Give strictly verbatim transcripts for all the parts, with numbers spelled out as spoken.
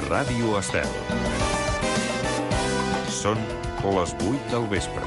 Ràdio Estel. Són les vuit del vespre.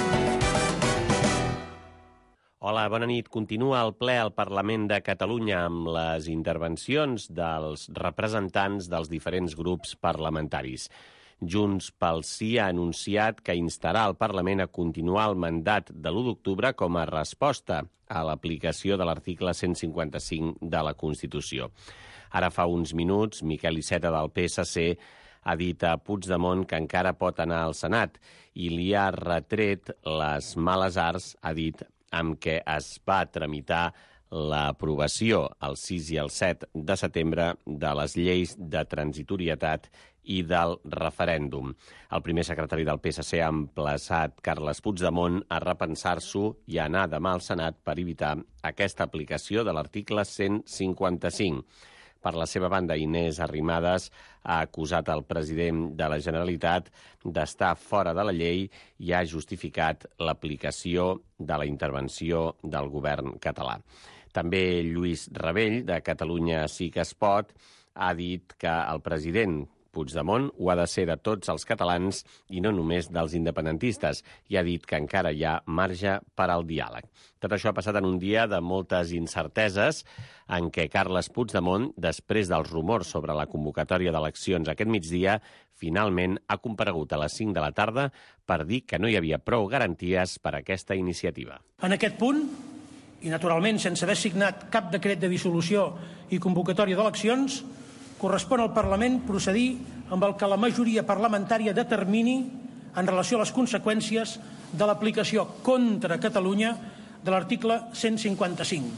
Hola, bona nit. Continua el ple al Parlament de Catalunya amb les intervencions dels representants dels diferents grups parlamentaris. Junts pel Sí ha anunciat que instarà el Parlament a continuar el mandat de l'u d'octubre com a resposta a l'aplicació de l'article cent cinquanta-cinc de la Constitució. Ara fa uns minuts, Miquel Iceta del P S C ha dit a Puigdemont que encara pot anar al Senat i li ha retret les males arts, ha dit, amb què es va tramitar l'aprovació el sis i el set de setembre de les lleis de transitorietat i del referèndum. El primer secretari del P S C ha emplaçat Carles Puigdemont a repensar-s'ho i a anar demà al Senat per evitar aquesta aplicació de l'article cent cinquanta-cinc. Per la seva banda, Inés Arrimadas ha acusat el president de la Generalitat d'estar fora de la llei i ha justificat l'aplicació de la intervenció del govern català. També Lluís Rabell, de Catalunya Sí que es pot, ha dit que el president Puigdemont ho ha de ser de tots els catalans i no només dels independentistes, i ha dit que encara hi ha marge per al diàleg. Tot això ha passat en un dia de moltes incerteses en què Carles Puigdemont, després dels rumors sobre la convocatòria d'eleccions aquest migdia, finalment ha comparegut a les cinc de la tarda per dir que no hi havia prou garanties per a aquesta iniciativa. En aquest punt, i naturalment sense haver signat cap decret de dissolució i convocatòria d'eleccions, correspon al Parlament procedir amb el que la majoria parlamentària determini en relació a les conseqüències de l'aplicació contra Catalunya de l'article cent cinquanta-cinc.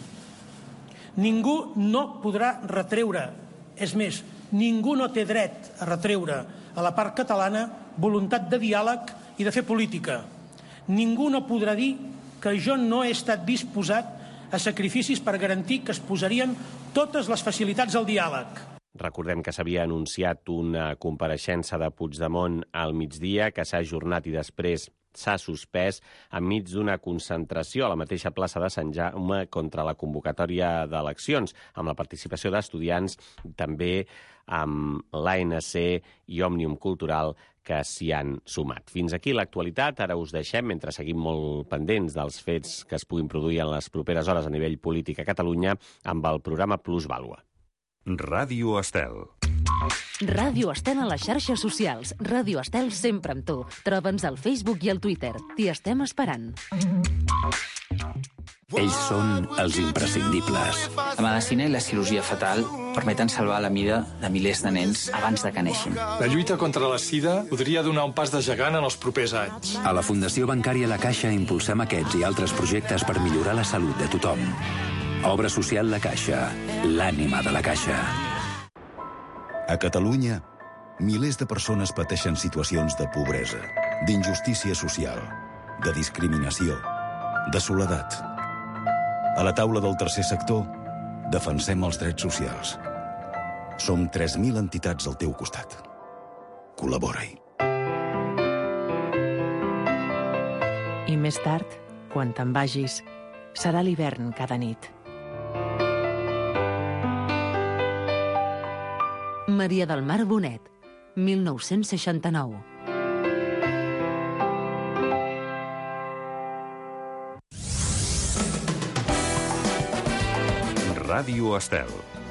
Ningú no podrà retreure, és més, ningú no té dret a retreure a la part catalana voluntat de diàleg i de fer política. Ningú no podrà dir que jo no he estat disposat a sacrificis per garantir que es posarien totes les facilitats al diàleg. Recordem que s'havia anunciat una compareixença de Puigdemont al migdia, que s'ha ajornat i després s'ha suspès enmig d'una concentració a la mateixa plaça de Sant Jaume contra la convocatòria d'eleccions, amb la participació d'estudiants, també amb l'A N C i Òmnium Cultural, que s'hi han sumat. Fins aquí l'actualitat. Ara us deixem, mentre seguim molt pendents dels fets que es puguin produir en les properes hores a nivell polític a Catalunya, amb el programa Plusvàlua. Ràdio Estel. Ràdio Estel a les xarxes socials. Ràdio Estel sempre amb tu. Troba'ns al Facebook i al Twitter. T'hi estem esperant. Ells són els imprescindibles. La medicina i la cirurgia fetal permeten salvar la vida de milers de nens abans de que neixin. La lluita contra la sida podria donar un pas de gegant en els propers anys. A la Fundació Bancària La Caixa impulsem aquests i altres projectes per millorar la salut de tothom. Obra social La Caixa, l'ànima de la Caixa. A Catalunya, milers de persones pateixen situacions de pobresa, d'injustícia social, de discriminació, de soledat. A la taula del tercer sector, defensem els drets socials. Som tres mil entitats al teu costat. Col·labora-hi. I més tard, quan te'n vagis, serà l'hivern cada nit. Maria del Mar Bonet, mil nou-cents seixanta-nou. Ràdio Estel.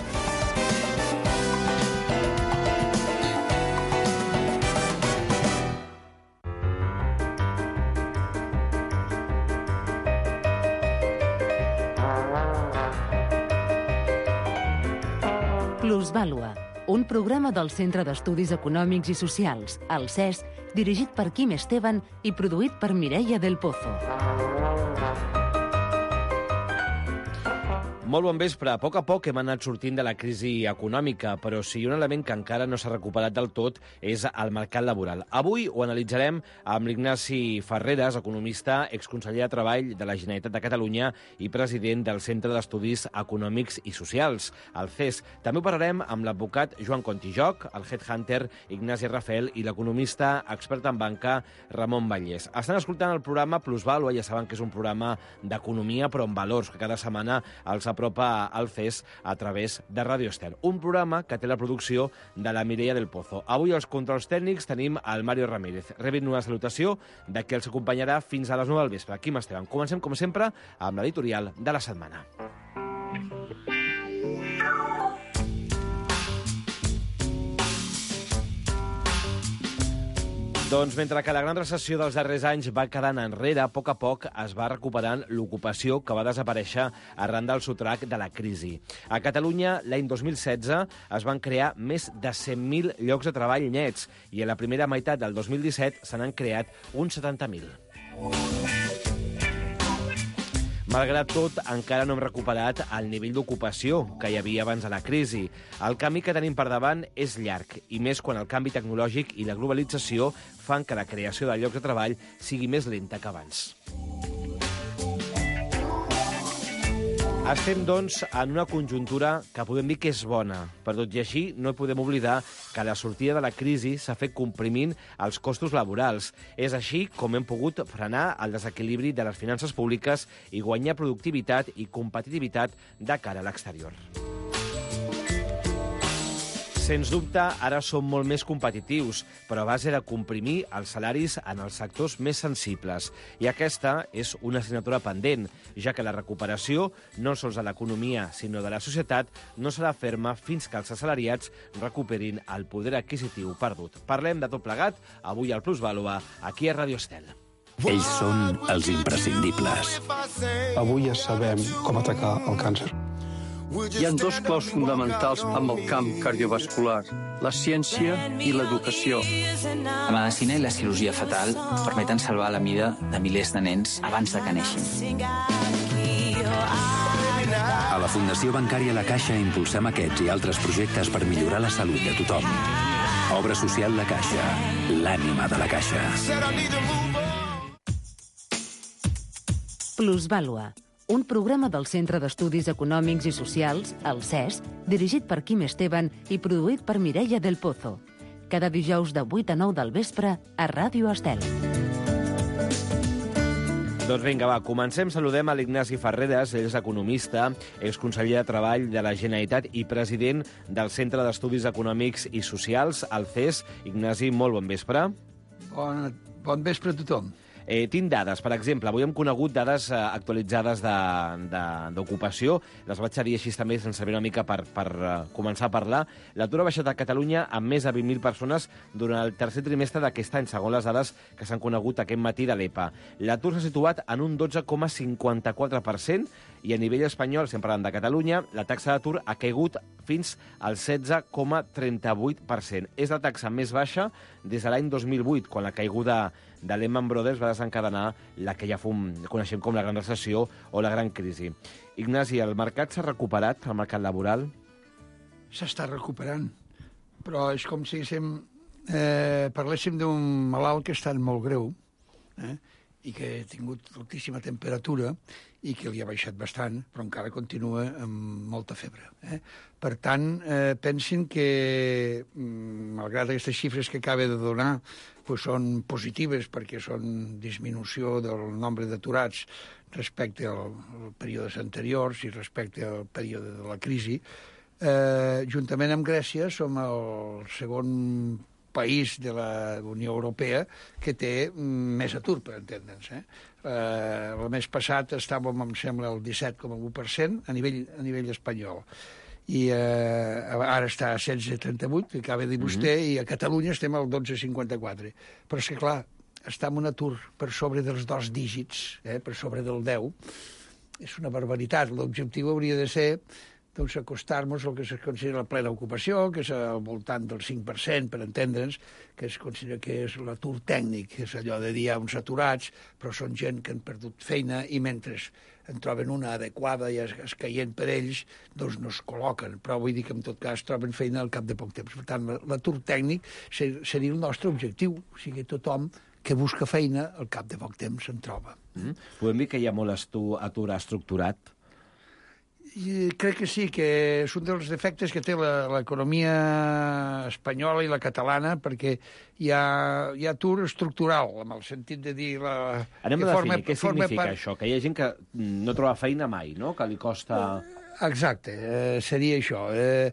Plusvàlua, un programa del Centre d'Estudis Econòmics i Socials, el C E S, dirigit per Quim Esteban i produït per Mireia del Pozo. Molt bon vespre. A poc a poc hem anat sortint de la crisi econòmica, però si un element que encara no s'ha recuperat del tot és el mercat laboral. Avui ho analitzarem amb l'Ignasi Ferreres, economista, exconseller de Treball de la Generalitat de Catalunya i president del Centre d'Estudis Econòmics i Socials, el C E S. També ho parlarem amb l'advocat Joan Contijoc, el headhunter Ignasi Rafael i l'economista expert en banca Ramon Vallès. Estan escoltant el programa Plusvàlua, ja saben que és un programa d'economia, però amb valors, que cada setmana els apropa apropa al C E S a través de Ràdio Estel. Un programa que té la producció de la Mireia del Pozo. Avui als controls tècnics tenim el Mario Ramírez. Rebin una salutació de qui els acompanyarà fins a les nou del vespre. Quim Esteban. Comencem, com sempre, amb l'editorial de la setmana. Doncs mentre que la gran recessió dels darrers anys va quedant enrere, a poc a poc es va recuperant l'ocupació que va desaparèixer arran del sotrac de la crisi. A Catalunya, l'any dos mil setze, es van crear més de cent mil llocs de treball nets i a la primera meitat del dos mil disset se n'han creat uns setanta mil. Malgrat tot, encara no hem recuperat el nivell d'ocupació que hi havia abans de la crisi. El camí que tenim per davant és llarg, i més quan el canvi tecnològic i la globalització fan que la creació de llocs de treball sigui més lenta que abans. Estem, doncs, en una conjuntura que podem dir que és bona, però tot i així no podem oblidar que la sortida de la crisi s'ha fet comprimint els costos laborals. És així com hem pogut frenar el desequilibri de les finances públiques i guanyar productivitat i competitivitat de cara a l'exterior. Sens dubte, ara som molt més competitius, però a base de comprimir els salaris en els sectors més sensibles. I aquesta és una assignatura pendent, ja que la recuperació, no sols de l'economia, sinó de la societat, no serà ferma fins que els assalariats recuperin el poder adquisitiu perdut. Parlem de tot plegat, avui al Plusvàlua, aquí a Ràdio Estel. Ells són els imprescindibles. Avui ja sabem com atacar el càncer. Hi ha dos claus fonamentals amb el camp cardiovascular, la ciència i l'educació. La medicina i la cirurgia fetal permeten salvar la vida de milers de nens abans de que neixin. A la Fundació Bancària La Caixa impulsem aquests i altres projectes per millorar la salut de tothom. Obra social La Caixa, l'ànima de la Caixa. Plusvàlua, un programa del Centre d'Estudis Econòmics i Socials, el C E S, dirigit per Quim Esteban i produït per Mireia del Pozo. Cada dijous de vuit a nou del vespre a Ràdio Estel. Doncs vinga, va, comencem. Saludem a l'Ignasi Ferreres, ell és economista, exconseller de Treball de la Generalitat i president del Centre d'Estudis Econòmics i Socials, el C E S. Ignasi, molt bon vespre. Bon, bon vespre a tothom. Eh, tinc dades, per exemple, avui hem conegut dades eh, actualitzades d'ocupació, les vaig a dir així també sense saber una mica per, per uh, començar a parlar. L'atur ha baixat a Catalunya amb més de vint mil persones durant el tercer trimestre d'aquest any, segons les dades que s'han conegut aquest matí de l'E P A. L'atur s'ha situat en un dotze coma cinquanta-quatre per cent i a nivell espanyol, estem parlant de Catalunya, la taxa d'atur ha caigut fins al setze coma trenta-vuit per cent. És la taxa més baixa des de l'any dos mil vuit, quan la caiguda de Lehman Brothers va desencadenar la que ja fum, coneixem com la gran recessió o la gran crisi. Ignasi, el mercat s'ha recuperat, el mercat laboral? S'està recuperant, però és com si eh, parléssim d'un malalt que està molt greu, eh, i que ha tingut altíssima temperatura i que li ha baixat bastant, però encara continua amb molta febre. Eh? Per tant, eh, pensin que, malgrat aquestes xifres que acaba de donar, pues són positives perquè són disminució del nombre d'aturats respecte als períodes anteriors i respecte al període de la crisi. Eh, juntament amb Grècia som el segon país de la Unió Europea que té més atur, per entendre'ns. Eh? Eh, el mes passat estàvem, em sembla, el disset coma u per cent a nivell, a nivell espanyol. I eh, ara està a setze coma trenta-vuit, que acaba de dir vostè, mm-hmm. i a Catalunya estem al dotze coma cinquanta-quatre. Però és que, clar, està en un atur per sobre dels dos dígits, eh, per sobre del deu. És una barbaritat. L'objectiu hauria de ser doncs, acostar-nos al que es considera la plena ocupació, que és al voltant del cinc per cent, per entendre'ns, que es considera que és l'atur tècnic, que és allò de dir a uns aturats, però són gent que han perdut feina i mentre en troben una adequada i es, es caient per ells, doncs no es col·loquen. Però vull dir que en tot cas troben feina al cap de poc temps. Per tant, l'atur tècnic seria el nostre objectiu, o sigui, tothom que busca feina al cap de poc temps se'n troba. Mm-hmm. Podem dir que hi ha molt atur estructurat? I crec que sí, que és un dels defectes que té l'economia espanyola i la catalana, perquè hi ha, hi ha atur estructural, amb el sentit de dir... La, Anem a definir, què significa part... això? Que hi ha gent que no troba feina mai, no? Que li costa... Exacte, eh, seria això. Eh,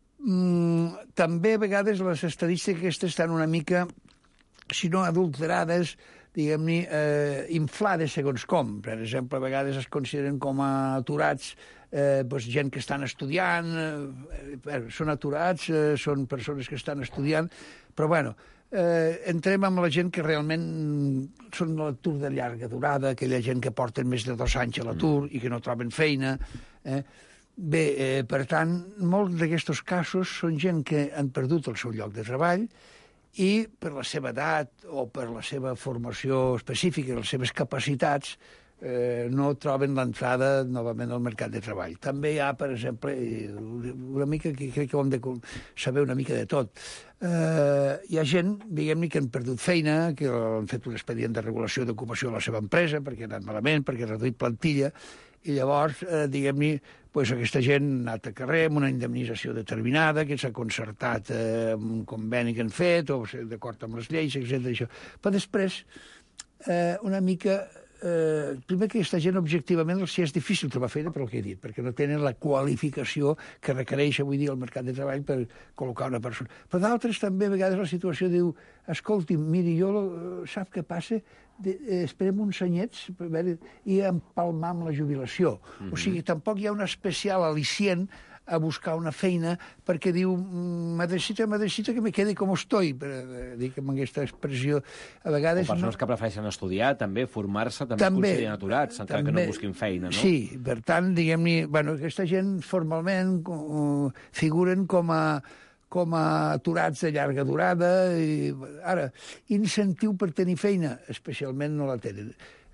mm, també a vegades les estadístiques aquestes estan una mica, si no adulterades, diguem-ne, eh, inflades segons com. Per exemple, a vegades es consideren com a aturats eh, doncs gent que estan estudiant, eh, són aturats, eh, són persones que estan estudiant, però bueno, eh, entrem amb la gent que realment són l'atur de llarga durada, aquella gent que porten més de dos anys a l'atur mm. i que no troben feina. Eh? Bé, eh, per tant, molts d'aquests casos són gent que han perdut el seu lloc de treball i per la seva edat o per la seva formació específica, les seves capacitats, eh, no troben l'entrada novament al mercat de treball. També hi ha, per exemple, una mica, que crec que ho hem de saber una mica de tot, eh, hi ha gent, diguem-ne, que han perdut feina, que han fet un expedient de regulació d'ocupació a la seva empresa perquè ha anat malament, perquè ha reduït plantilla, i llavors, eh, diguem-ne, pues, aquesta gent ha anat a carrer amb una indemnització determinada que s'ha concertat eh, amb un conveni que han fet, o d'acord amb les lleis, etcètera. Però després, eh, una mica... Eh, primer que aquesta gent objectivament els és difícil trobar feina per el que he dit, perquè no tenen la qualificació que requereix avui dia el mercat de treball per col·locar una persona. Però d'altres també a vegades la situació diu, escolti, miri, jo sap què passa? De, eh, esperem uns anyets per veure, i empalmar amb la jubilació. Mm-hmm. O sigui, tampoc hi ha una especial al·licient a buscar una feina perquè diu, m'adrecita, m'adrecita que me quede com estoy, per dir que amb aquesta expressió a vegades... O persones no... que prefereixen estudiar, també, formar-se, també, també es consideren aturats, encara també, que no busquin feina, no? Sí, per tant, diguem-ne, bueno, aquesta gent formalment uh, figuren com a com a aturats de llarga durada. I, ara, incentiu per tenir feina, especialment no la tenen.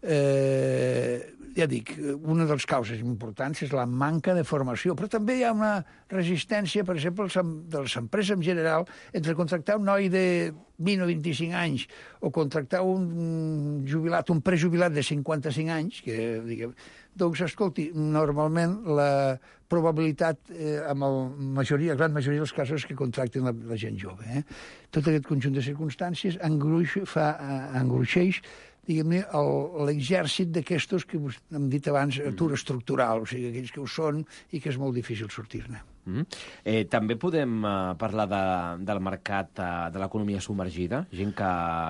Eh, ja dic, una de les causes importants és la manca de formació, però també hi ha una resistència, per exemple, de les empreses en general, entre contractar un noi de vint o vint-i-cinc anys o contractar un jubilat, un prejubilat de cinquanta-cinc anys, que, diguem, doncs, escolti, normalment la probabilitat, eh, amb la majoria, la gran majoria dels casos, que contracten la, la gent jove. Eh? Tot aquest conjunt de circumstàncies engruix, fa, engruixeix, diguem-ne, l'exèrcit d'aquestos que hem dit abans, atur estructural, o sigui, aquells que ho són i que és molt difícil sortir-ne. Mm. Eh, també podem uh, parlar de, del mercat uh, de l'economia submergida, gent que,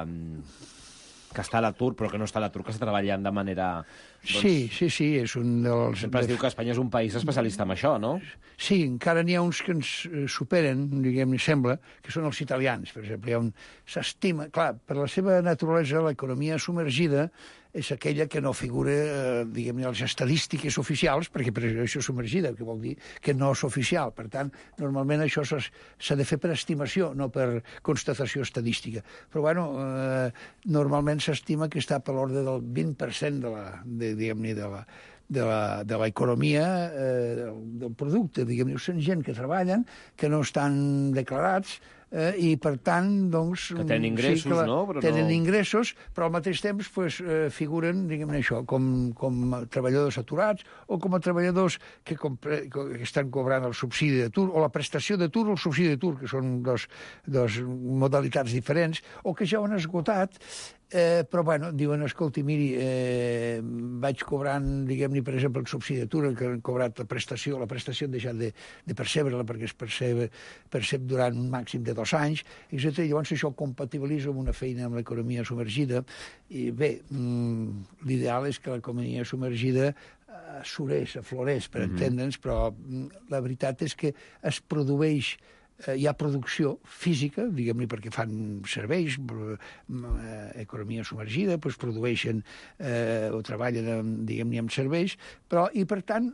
que està a l'atur, però que no està a l'atur, que està treballant de manera... Doncs... Sí, sí, sí, és un dels... Sempre es diu que Espanya és un país especialista en això, no? Sí, encara n'hi ha uns que ens superen, diguem-ne, sembla, que són els italians, per exemple. Hi ha un... S'estima... Clar, per la seva naturalesa, l'economia submergida és aquella que no figura, eh, diguem-ne, a les estadístiques oficials, perquè per això és submergida, que vol dir que no és oficial. Per tant, normalment això s'ha de fer per estimació, no per constatació estadística. Però, bueno, eh, normalment s'estima que està per l'ordre del vint per cent de la... De, diguem-ne, de la, de la, de l'economia, eh, del, del producte, diguem-ne, són gent que treballen, que no estan declarats, eh, i per tant, doncs... Que tenen ingressos, sí, que la, no? Però tenen no... ingressos, però al mateix temps pues, eh, figuren, diguem-ne això, com, com treballadors aturats o com a treballadors que, compre, que estan cobrant el subsidi d'atur, o la prestació d'atur o el subsidi d'atur, que són dos, dos modalitats diferents, o que ja ho han esgotat. Eh, però, bueno, diuen, escolti, miri, eh, vaig cobrant, diguem-ne, per exemple, el subsidi d'atur, el que han cobrat la prestació, la prestació han deixat de, de percebre-la perquè es percebe, percep durant un màxim de dos anys, etcètera. Llavors això ho compatibilitza amb una feina amb l'economia submergida. I bé, mm, l'ideal és que l'economia submergida eh, surés, aflorés, per mm-hmm. entendre'ns, però mm, la veritat és que es produeix Eh, hi ha producció física, diguem-ne, perquè fan serveis, eh, economia submergida, doncs produeixen eh, o treballen, diguem-ne, amb serveis, però, i per tant,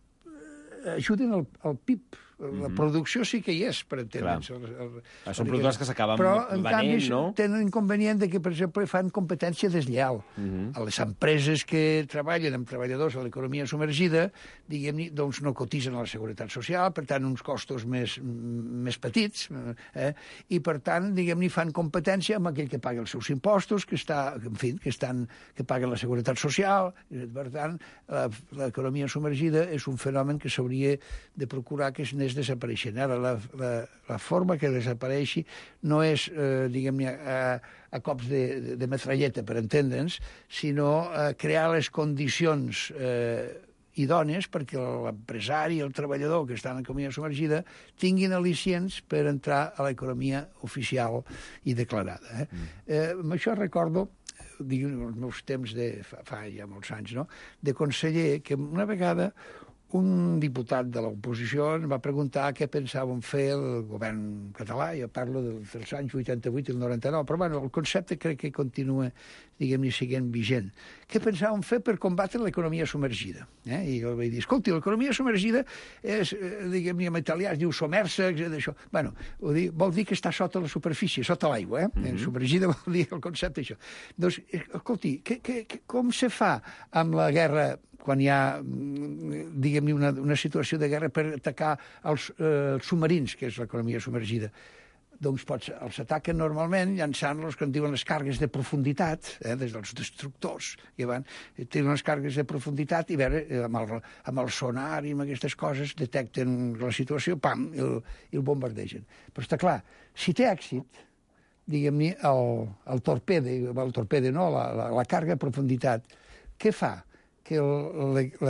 eh, ajuden al, al P I B. La mm-hmm. producció sí que hi és, per entendre'ns. Són productes que s'acaben però, venent, canvi, no? Tenen inconvenient de que, per exemple, fan competència deslleal. Mm-hmm. A les empreses que treballen amb treballadors a l'economia submergida, diguem-ne, doncs no cotitzen a la Seguretat Social, per tant, uns costos més, més petits, eh? I, per tant, diguem-ne, fan competència amb aquell que paga els seus impostos, que, està, en fi, que, estan, que paguen la Seguretat Social. Per tant, l'economia submergida és un fenomen que s'hauria de procurar que es anés desapareixent. Ara, la, la, la forma que desapareixi no és, eh, diguem-ne, a, a cops de, de metralleta, per entendre'ns, sinó eh, crear les condicions eh, idònies perquè l'empresari i el treballador que estan en economia submergida tinguin al·licients per entrar a l'economia oficial i declarada. Eh? Mm. Eh, amb això recordo, dic, els meus temps de fa, fa ja molts anys, no?, de conseller, que una vegada un diputat de l'oposició em va preguntar què pensàvem fer el govern català. Jo parlo dels anys vuitanta-vuit i el noranta-nou, però bueno, el concepte crec que continua, diguem-ne, siguent vigent. Què pensàvem fer per combatre l'economia submergida? Eh? I jo vaig dir, escolti, l'economia submergida és, diguem-ne, en italià es diu sommersa, això. Bueno, vol dir que està sota la superfície, sota l'aigua, eh? Mm-hmm. Submergida vol dir el concepte això. Doncs, escolti, que, que, que, com se fa amb la guerra quan hi ha, diguem-ne, una, una situació de guerra per atacar els, eh, els submarins, que és l'economia submergida? Doncs pots, els ataquen normalment llançant-los, que en diuen les càrregues de profunditat, eh, des dels destructors, que van, tenen unes càrregues de profunditat i veure, eh, amb, el, amb el sonar i amb aquestes coses detecten la situació, pam, i el, i el bombardegen. Però està clar, si té èxit, diguem-ne, el, el torpede, el torpede no, la, la, la càrrega de profunditat, què fa? Que el, la, la,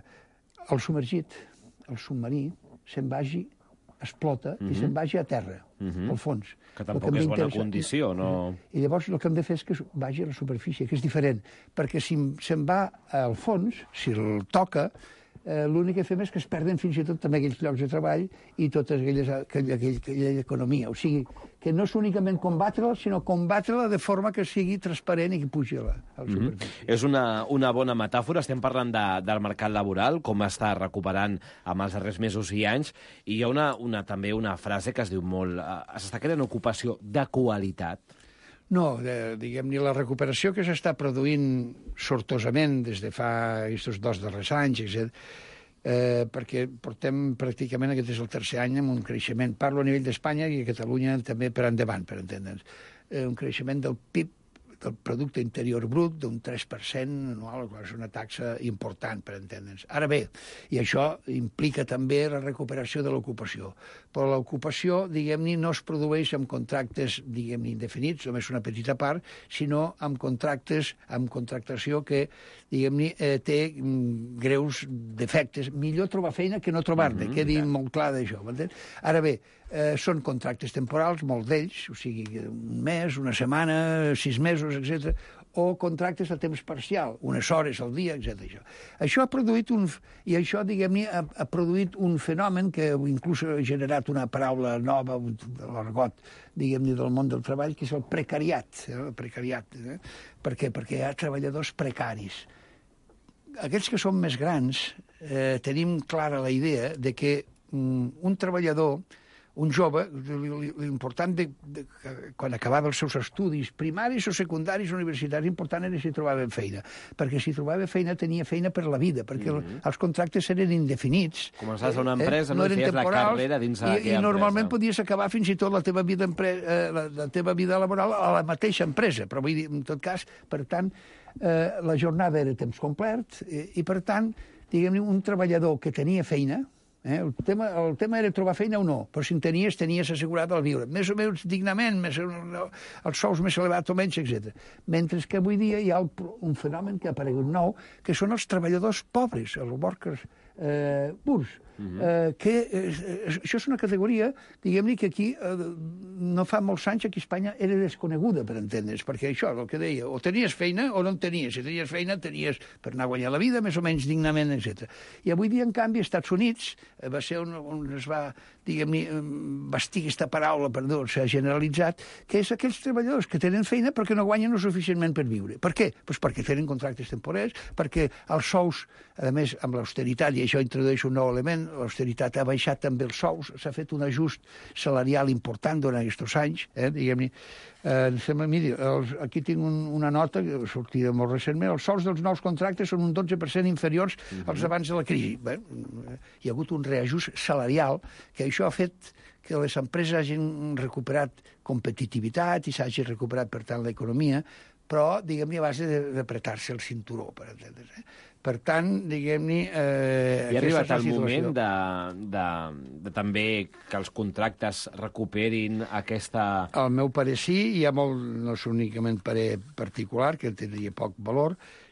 el submergit, el submarí, se'n vagi, explota, mm-hmm. i se'n vagi a terra, mm-hmm. al fons. Que tampoc és bona condició, no? I llavors el que hem de fer és que vagi a la superfície, que és diferent, perquè si se'n va al fons, si el toca, eh, l'únic que fem és que es perden fins i tot també aquells llocs de treball i tota aquella, aquella, aquella economia. O sigui, que no és únicament combatre-la, sinó combatre-la de forma que sigui transparent i que pugi a la, a la superfície. Mm-hmm. És una, una bona metàfora. Estem parlant de, del mercat laboral, com està recuperant amb els darrers mesos i anys, i hi ha una, una, també una frase que es diu molt... Eh, s'està creant ocupació de qualitat. No, de, diguem-ne, la recuperació que s'està produint sortosament des de fa aquests dos darrers anys, etcètera, eh, perquè portem pràcticament, aquest és el tercer any, amb un creixement, parlo a nivell d'Espanya i a Catalunya també per endavant, per entendre'ns, eh, un creixement del P I B, del producte interior brut, d'un tres per cent anual, és una taxa important, per entendre'ns. Ara bé, i això implica també la recuperació de l'ocupació. Però l'ocupació, diguem-ne, no es produeix amb contractes, diguem-ne, indefinits, només una petita part, sinó amb contractes, amb contractació que, diguem-ne, eh, té mm, greus defectes. Millor trobar feina que no trobar-ne, mm-hmm, quedi yeah. molt clar d'això, m'entens? Ara bé, eh, són contractes temporals, molts d'ells, o sigui, un mes, una setmana, sis mesos, etcètera, o contractes a temps parcial, unes hores al dia, etcètera. Això. això ha produït un... I això, diguem-ne, ha, ha produït un fenomen que inclús ha generat una paraula nova de l'argot, diguem-ne, del món del treball, que és el precariat. Eh? El precariat. Eh? Per què? Perquè hi ha treballadors precaris. Aquells que són més grans eh, tenim clara la idea de que mm, un treballador, un jove, l'important de, de, quan acabava els seus estudis primaris o secundaris o universitaris, l'important era si trobava feina, perquè si trobava feina tenia feina per la vida, perquè mm-hmm. els contractes eren indefinits. Començaves a una empresa, eh, no, no feies la carrera dins d'aquella empresa. I normalment podies acabar fins i tot la teva vida, empre... la, la teva vida laboral a la mateixa empresa, però vull dir, en tot cas, per tant, eh, la jornada era temps complet i, i per tant, diguem-ne, un treballador que tenia feina, Eh? El, tema, el tema era trobar feina o no, però si en tenies, tenies assegurat el viure. Més o menys dignament, més, els sous més elevats o menys, etcètera. Mentre que avui dia hi ha el, un fenomen que ha aparegut nou, que són els treballadors pobres, els workers eh, purs. Uh-huh. eh, que eh, això és una categoria, diguem-ne, que aquí eh, no fa molts anys aquí a Espanya era desconeguda, per entendre's, perquè això, el que deia, o tenies feina o no en tenies. Si tenies feina, tenies per anar a guanyar la vida, més o menys dignament, etcètera. I avui dia, en canvi, als Estats Units eh, va ser on, on es va, diguem-ne, bastir aquesta paraula, perdó, s'ha generalitzat, que és aquells treballadors que tenen feina perquè no guanyen el suficientment per viure. Per què? Pues perquè tenen contractes temporers, perquè els sous, a més, amb l'austeritat, i això introdueix un nou element, l'austeritat ha baixat també els sous, s'ha fet un ajust salarial important durant aquests anys, eh, diguem-ne. Eh, sembla, miri, els, aquí tinc un, una nota, sortida molt recentment, els sous dels nous contractes són un dotze per cent inferiors uh-huh. als abans de la crisi. Bé, hi ha hagut un reajust salarial que això ha fet que les empreses hagin recuperat competitivitat i s'hagi recuperat, per tant, l'economia, però, diguem-ne, a base d'apretar-se el cinturó, per entendre's. Eh? Per tant, diguem-ne... Eh, I ha arribat el moment de, de, de també que els contractes recuperin aquesta... Al meu parer sí, hi ha molt, no és únicament parer particular, que tindria poc valor,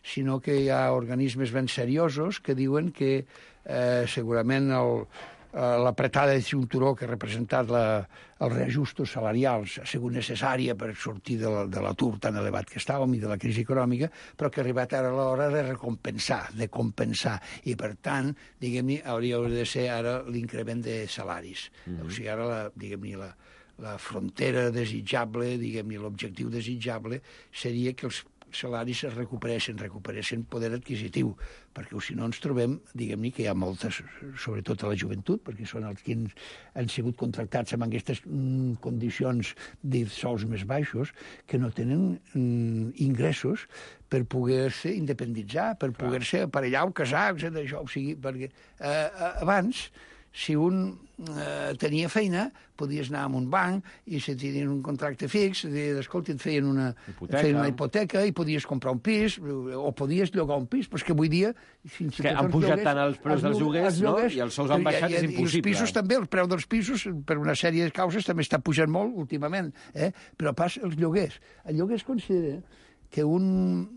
sinó que hi ha organismes ben seriosos que diuen que eh, segurament el, l'apretada de cinturó que ha representat la, els reajustos salarials ha sigut necessària per sortir de l'atur tan elevat que estàvem i de la crisi econòmica, però que ha arribat ara l'hora de recompensar, de compensar. I, per tant, diguem-ne, hauria de ser ara l'increment de salaris. Mm-hmm. O sigui, ara, la, diguem-ne, la, la frontera desitjable, diguem-ne, l'objectiu desitjable seria que els salaris es recuperessin, recuperessin poder adquisitiu, perquè si no ens trobem, diguem-ne, que hi ha moltes, sobretot a la joventut, perquè són els que han sigut contractats amb aquestes mm, condicions de sous més baixos, que no tenen mm, ingressos per poder-se independitzar, per poder-se aparellar o casar, etcètera. O sigui, perquè eh, abans, si un eh, tenia feina, podies anar a un banc i si tenien un contracte fix, d'escolta, et feien una hipoteca. feien una hipoteca i podies comprar un pis o podies llogar un pis, però és que avui dia... Fins que han pujat tant els preus dels lloguers, no? I els sous han baixat, és impossible. I els pisos també, el preu dels pisos, per una sèrie de causes, també està pujant molt últimament, eh? Però pas els lloguers. El lloguer es considera que un,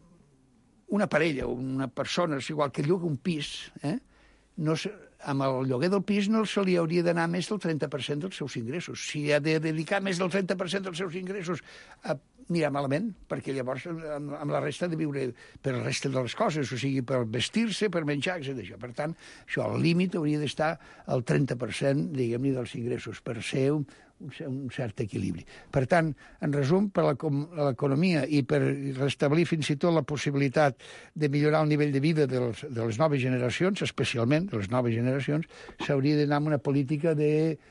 una parella o una persona, és igual que lloga un pis, eh? no se, amb el lloguer del pis no se li hauria d'anar més del trenta per cent dels seus ingressos. Si ha de dedicar més del trenta per cent dels seus ingressos a mirar malament, perquè llavors amb, amb la resta de viure per la resta de les coses, o sigui, per vestir-se, per menjar, etcètera. Per tant, això, el límit hauria d'estar al trenta per cent, diguem-ne, dels ingressos, per ser un, un cert equilibri. Per tant, en resum, per l'economia i per restablir fins i tot la possibilitat de millorar el nivell de vida dels, de les noves generacions, especialment de les noves generacions, s'hauria d'anar amb una política de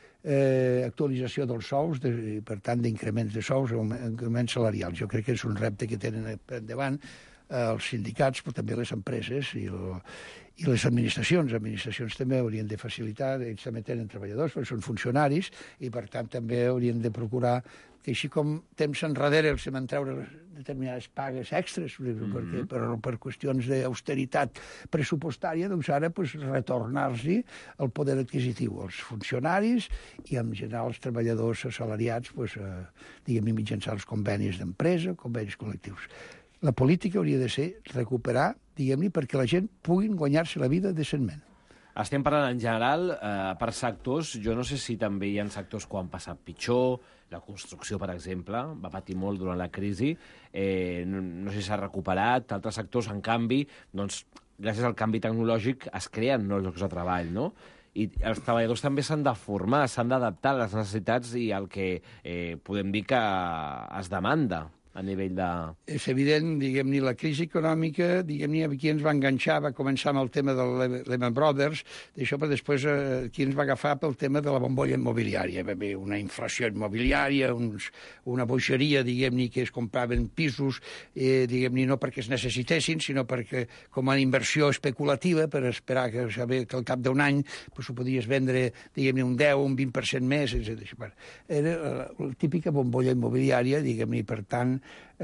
eh, actualització dels sous, de, per tant, d'increments de sous o increments salarials. Jo crec que és un repte que tenen endavant eh, els sindicats, però també les empreses i el, i les administracions. Les administracions també haurien de facilitar, ells també tenen treballadors, perquè són funcionaris, i per tant també haurien de procurar que així com temps enrere els van treure determinades pagues extres, mm-hmm. perquè per, per qüestions d'austeritat pressupostària, doncs ara pues, retornar-s'hi el poder adquisitiu als funcionaris i en general els treballadors assalariats, pues, eh, diguem-ne, mitjançant els convenis d'empresa, convenis col·lectius. La política hauria de ser recuperar, diguem-ne, perquè la gent pugui guanyar-se la vida decentment. Estem parlant en general eh, per sectors. Jo no sé si també hi ha sectors que han passat pitjor. La construcció, per exemple, va patir molt durant la crisi. Eh, no, no sé si s'ha recuperat. Altres sectors, en canvi, doncs, gràcies al canvi tecnològic es creen nous llocs de treball, no? I els treballadors també s'han de formar, s'han d'adaptar a les necessitats i al que eh, podem dir que es demanda a nivell de... És evident, diguem-ne, la crisi econòmica, diguem-ne, aquí ens va enganxar, va començar amb el tema del Lehman Brothers, d'això, però després eh, aquí ens va agafar pel tema de la bombolla immobiliària. Va haver una inflació immobiliària, uns, una boixeria, diguem-ne, que es compraven pisos, eh, diguem-ne, no perquè es necessitessin, sinó perquè com a inversió especulativa, per esperar que, saber que al cap d'un any pues, ho podies vendre, diguem-ne, un deu, un vint per cent més, etcètera. Era la, la típica bombolla immobiliària, diguem-ne, per tant,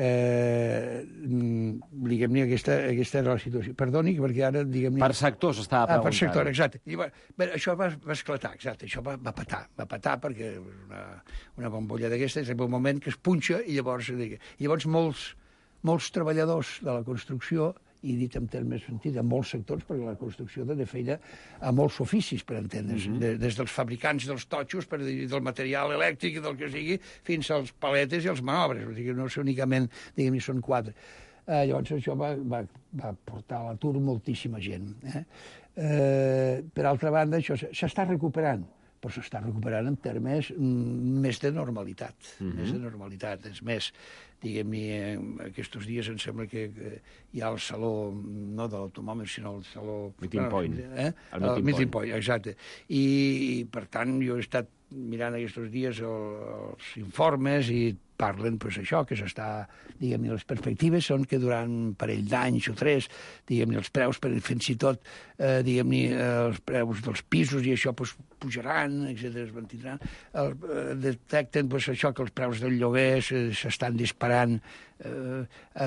Eh, diguem-ne, aquesta, aquesta era la situació. Perdoni, perquè ara, diguem-ne... Per sectors estava preguntant. Ah, per sector, exacte. I, bé, això va, va esclatar, exacte, això va, va petar, va petar perquè una, una bombolla d'aquesta és un moment que es punxa i llavors, llavors molts, molts treballadors de la construcció, i dit en termes sentit, en molts sectors, perquè la construcció dona feina a molts oficis, per entendre's, mm-hmm. de, des dels fabricants dels totxos, per dir, del material elèctric, del que sigui, fins als paletes i als manobres, o sigui, no és únicament, diguem-ne, són quatre. Eh, llavors això va, va, va portar a l'atur moltíssima gent. Eh? Eh, per altra banda, això s'està recuperant, però s'està recuperant en termes mm, més de normalitat, mm-hmm. més de normalitat, és més, diguem-ne, aquests dies em sembla que hi ha el saló, no de l'automòbil, sinó el saló... Meeting Point. Eh? El Meeting, el Meeting Point. Point, exacte. I, I, per tant, jo he estat mirant aquests dies el, els informes i parlen, pues, això, que s'està, diguem-ne, les perspectives són que durant un parell d'anys o tres, diguem-ne, els preus, per, fins i tot, eh, diguem-ne, els preus dels pisos i això, pues, pujaran, etcètera, es mantindran. El, eh, detecten, pues, això, que els preus del lloguer s'estan disparant eh,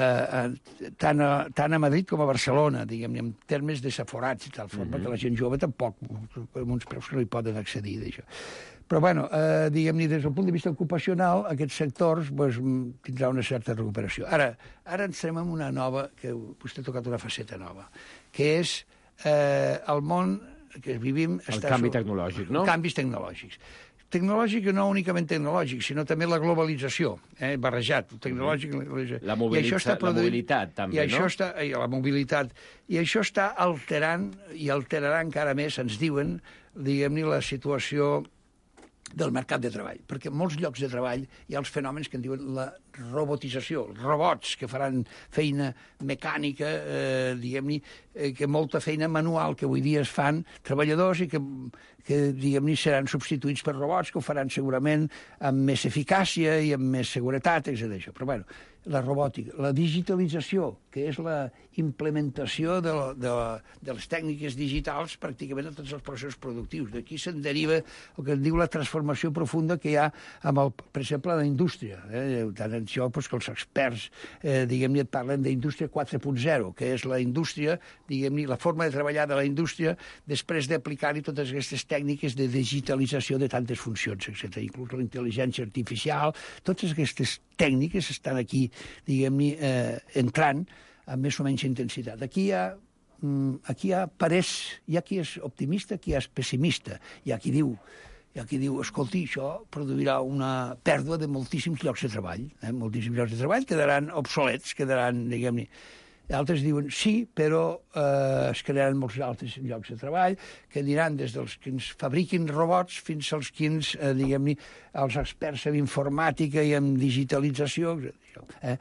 eh, tant, a, tant a Madrid com a Barcelona, diguem-ne, en termes desaforats, de tal forma mm-hmm. que la gent jove tampoc, amb uns preus que no hi poden accedir, d'això. Però, bueno, eh, diguem-ne, des del punt de vista ocupacional, aquests sectors, doncs, doncs, tindrà una certa recuperació. Ara, ara entrem en una nova, que vostè ha tocat una faceta nova, que és eh, el món que vivim... El canvi tecnològic, no? Canvis tecnològics. Tecnològic i no únicament tecnològic, sinó també la globalització, eh, barrejat, tecnològic... La, mobilitza, la mobilitat, també, i això no? Està, i la mobilitat. I això està alterant, i alterarà encara més, ens diuen, diguem-ne, la situació del mercat de treball, perquè en molts llocs de treball hi ha els fenòmens que en diuen la robotització, robots que faran feina mecànica, eh, diguem-ne, eh, que molta feina manual que avui dia es fan treballadors i que, que diguem-ne, seran substituïts per robots que ho faran segurament amb més eficàcia i amb més seguretat, etcètera. Però, bueno, la robòtica, la digitalització, que és la implementació de, la, de, la, de les tècniques digitals pràcticament a tots els processos productius. D'aquí se'n deriva el que en diu la transformació profunda que hi ha, amb el, per exemple, la indústria. Eh? Tant en això doncs, que els experts, eh, diguem-ne, et parlen d'indústria quatre punt zero, que és la indústria, diguem-ne, la forma de treballar de la indústria després d'aplicar-hi totes aquestes tècniques de digitalització de tantes funcions, etcètera. Inclús la intel·ligència artificial, totes aquestes tècniques estan aquí, diguem-ne, eh, entrant amb més o menys intensitat. Aquí hi ha, aquí hi ha parers, hi ha qui és optimista, qui és pessimista, hi ha qui diu, hi ha qui diu, escolti, això produirà una pèrdua de moltíssims llocs de treball, eh? moltíssims llocs de treball quedaran obsolets, quedaran, diguem-ne. Altres diuen sí, però eh, es crearan molts altres llocs de treball que aniran des dels que ens fabriquin robots fins als que ens, eh, diguem-ne, els experts en informàtica i en digitalització. Eh?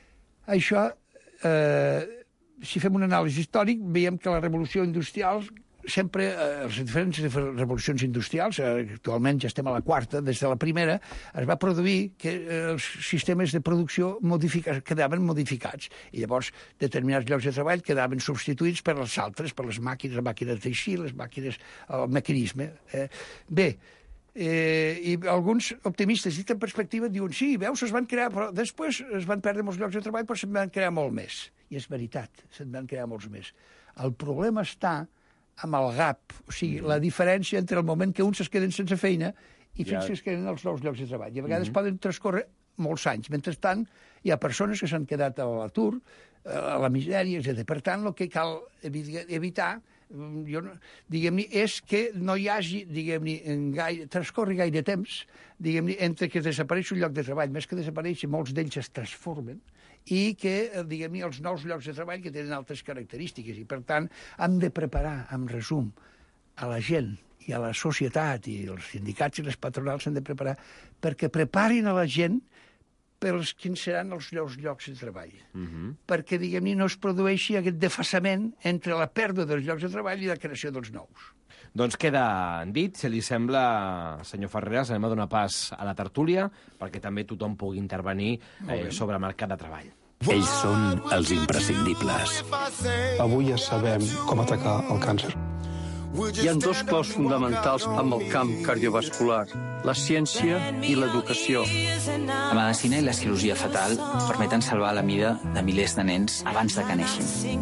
Això, eh, si fem un anàlisi històric, veiem que la revolució industrial sempre, eh, les diferents revolucions industrials, eh, actualment ja estem a la quarta, des de la primera, es va produir que eh, els sistemes de producció modifica, quedaven modificats. I llavors determinats llocs de treball quedaven substituïts per els altres, per les màquines, les màquines de teixir, les màquines, el maquinisme. Eh. Bé, Eh, i alguns optimistes i en perspectiva diuen sí, veus, es van crear, però després es van perdre molts llocs de treball, però se'n van crear molt més. I és veritat, se'n van crear molts més. El problema està amb el gap, o sigui, la diferència entre el moment que uns es queden sense feina i fins ja. que es queden els nous llocs de treball. I a vegades mm-hmm. poden transcórrer molts anys. Mentrestant, hi ha persones que s'han quedat a l'atur, a la misèria, etcètera. Per tant, el que cal evitar jo, diguem-ne, és que no hi hagi, diguem-ne, gaire, transcorri gaire temps, diguem-ne, entre que desapareix un lloc de treball, més que desapareix, molts d'ells es transformen, i que, diguem-ne, els nous llocs de treball que tenen altres característiques. I, per tant, hem de preparar, en resum, a la gent i a la societat, i els sindicats i les patronals s'han de preparar perquè preparin a la gent pels quins seran els nous llocs de treball. Uh-huh. Perquè, diguem-ne, no es produeixi aquest defasament entre la pèrdua dels llocs de treball i la creació dels nous. Doncs queda dit, si li sembla, senyor Ferreras, anem a donar pas a la tertúlia perquè també tothom pugui intervenir eh, sobre el mercat de treball. Ells són els imprescindibles. Avui ja sabem com atacar el càncer. Hi ha dos claus fonamentals amb el camp cardiovascular, la ciència i l'educació. La medicina i la cirurgia fetal permeten salvar la vida de milers de nens abans de que neixin.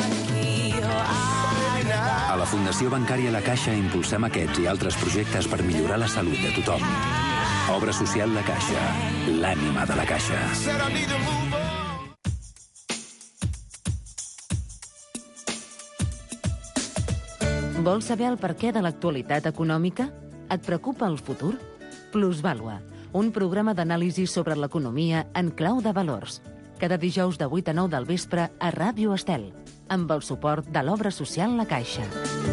A la Fundació Bancària La Caixa impulsem aquests i altres projectes per millorar la salut de tothom. Obra social La Caixa, l'ànima de la Caixa. Vols saber el perquè de l'actualitat econòmica? Et preocupa el futur? Plusvàlua, un programa d'anàlisi sobre l'economia en clau de valors. Cada dijous de vuit a nou del vespre a Ràdio Estel, amb el suport de l'Obra Social La Caixa.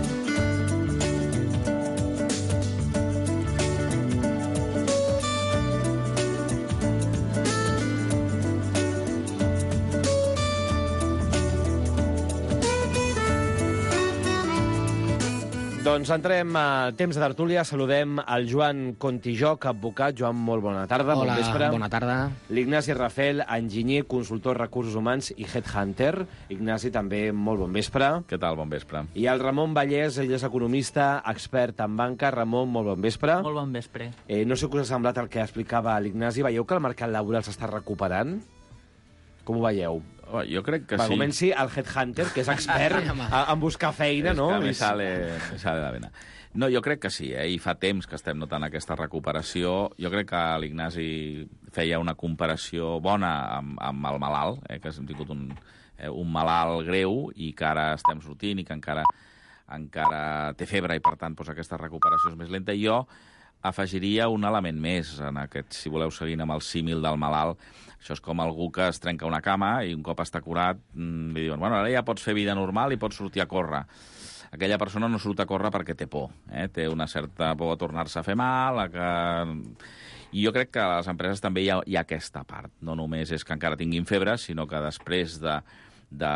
Doncs entrem a temps de tertúlia. Saludem el Joan Contijoc, advocat. Joan, molt bona tarda. Hola, bon vespre. bona tarda. L'Ignasi Rafel, enginyer, consultor recursos humans i headhunter. Ignasi, també molt bon vespre. Què tal? Bon vespre. I el Ramon Vallès, ell és economista, expert en banca. Ramon, molt bon vespre. Molt bon vespre. Eh, no sé què us ha semblat el que explicava l'Ignasi. Veieu que el mercat laboral s'està recuperant? Com ho veieu? Oh, jo crec que Va, sí. Comenci el Headhunter, que és expert en buscar feina, és no? Que me sale, me sale la vena. No, jo crec que sí, eh? I fa temps que estem notant aquesta recuperació. Jo crec que l'Ignasi feia una comparació bona amb, amb el malalt, eh? Que hem tingut un, eh, un malalt greu i que ara estem sortint i que encara, encara té febre i, per tant, doncs, aquesta recuperació és més lenta. I jo afegiria un element més en aquest, si voleu, seguint amb el símil del malalt. Això és com algú que es trenca una cama i un cop està curat li diuen, bueno, ara ja pots fer vida normal i pots sortir a córrer. Aquella persona no surt a córrer perquè té por, eh? Té una certa por a tornar-se a fer mal, a que... I jo crec que a les empreses també hi ha, hi ha aquesta part. No només és que encara tinguin febre, sinó que després de, de,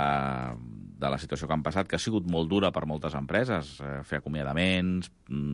de la situació que han passat, que ha sigut molt dura per moltes empreses, eh, fer acomiadaments,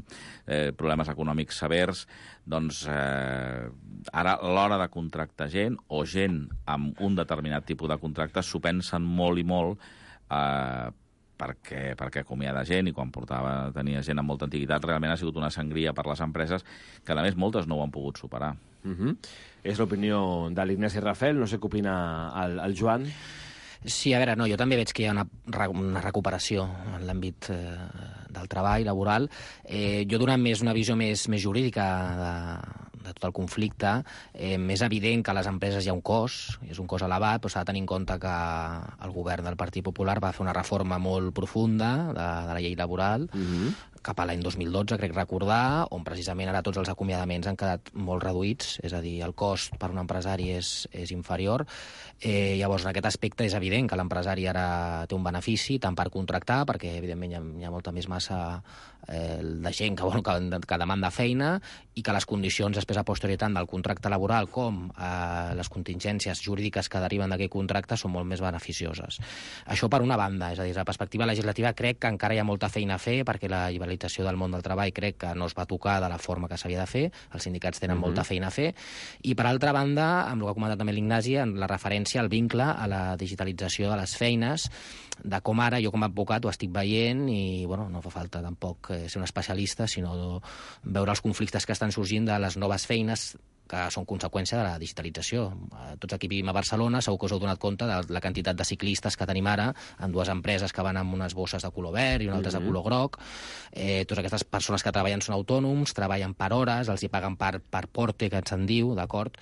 eh, problemes econòmics severs, doncs eh, ara a l'hora de contractar gent, o gent amb un determinat tipus de contractes, s'ho pensen molt i molt eh, perquè, perquè acomiada gent, i quan portava, tenia gent amb molta antiguitat, realment ha sigut una sangria per les empreses, que a més moltes no ho han pogut superar. Uh-huh. És l'opinió de l'Ignasi Rafel, no sé què opina el, el Joan. Sí, a veure, no, jo també veig que hi ha una, una recuperació en l'àmbit eh, del treball laboral. Eh, jo donant més una visió més, més jurídica de, de tot el conflicte, eh, és evident que a les empreses hi ha un cost, és un cost elevat, però s'ha de tenir en compte que el govern del Partit Popular va fer una reforma molt profunda de, de la llei laboral, mm-hmm. cap a l'any dos mil dotze, crec recordar, on precisament ara tots els acomiadaments han quedat molt reduïts, és a dir, el cost per un empresari és, és inferior. Eh, llavors, en aquest aspecte és evident que l'empresari ara té un benefici, tant per contractar, perquè evidentment hi ha, hi ha molta més massa eh, de gent que, bueno, que, que demanda feina, i que les condicions després a posteriori tant del contracte laboral com eh, les contingències jurídiques que deriven d'aquell contracte són molt més beneficioses. Això per una banda, és a dir, des de la perspectiva legislativa crec que encara hi ha molta feina a fer, perquè la liberalització del món del treball crec que no es va tocar de la forma que s'havia de fer, els sindicats tenen mm-hmm. molta feina a fer, i per altra banda, amb el que ha comentat també l'Ignasi, en la referència al vincle a la digitalització de les feines, de com ara, jo com a advocat ho estic veient, i bueno, no fa falta tampoc ser un especialista, sinó veure els conflictes que estan sorgint de les noves feines que són conseqüència de la digitalització. Tots aquí vivim a Barcelona, segur que us heu donat compte de la quantitat de ciclistes que tenim ara en dues empreses que van amb unes bosses de color verd i unes altres mm-hmm. de color groc. Eh, totes aquestes persones que treballen són autònoms, treballen per hores, els hi paguen per, per porte, que se'n diu, d'acord?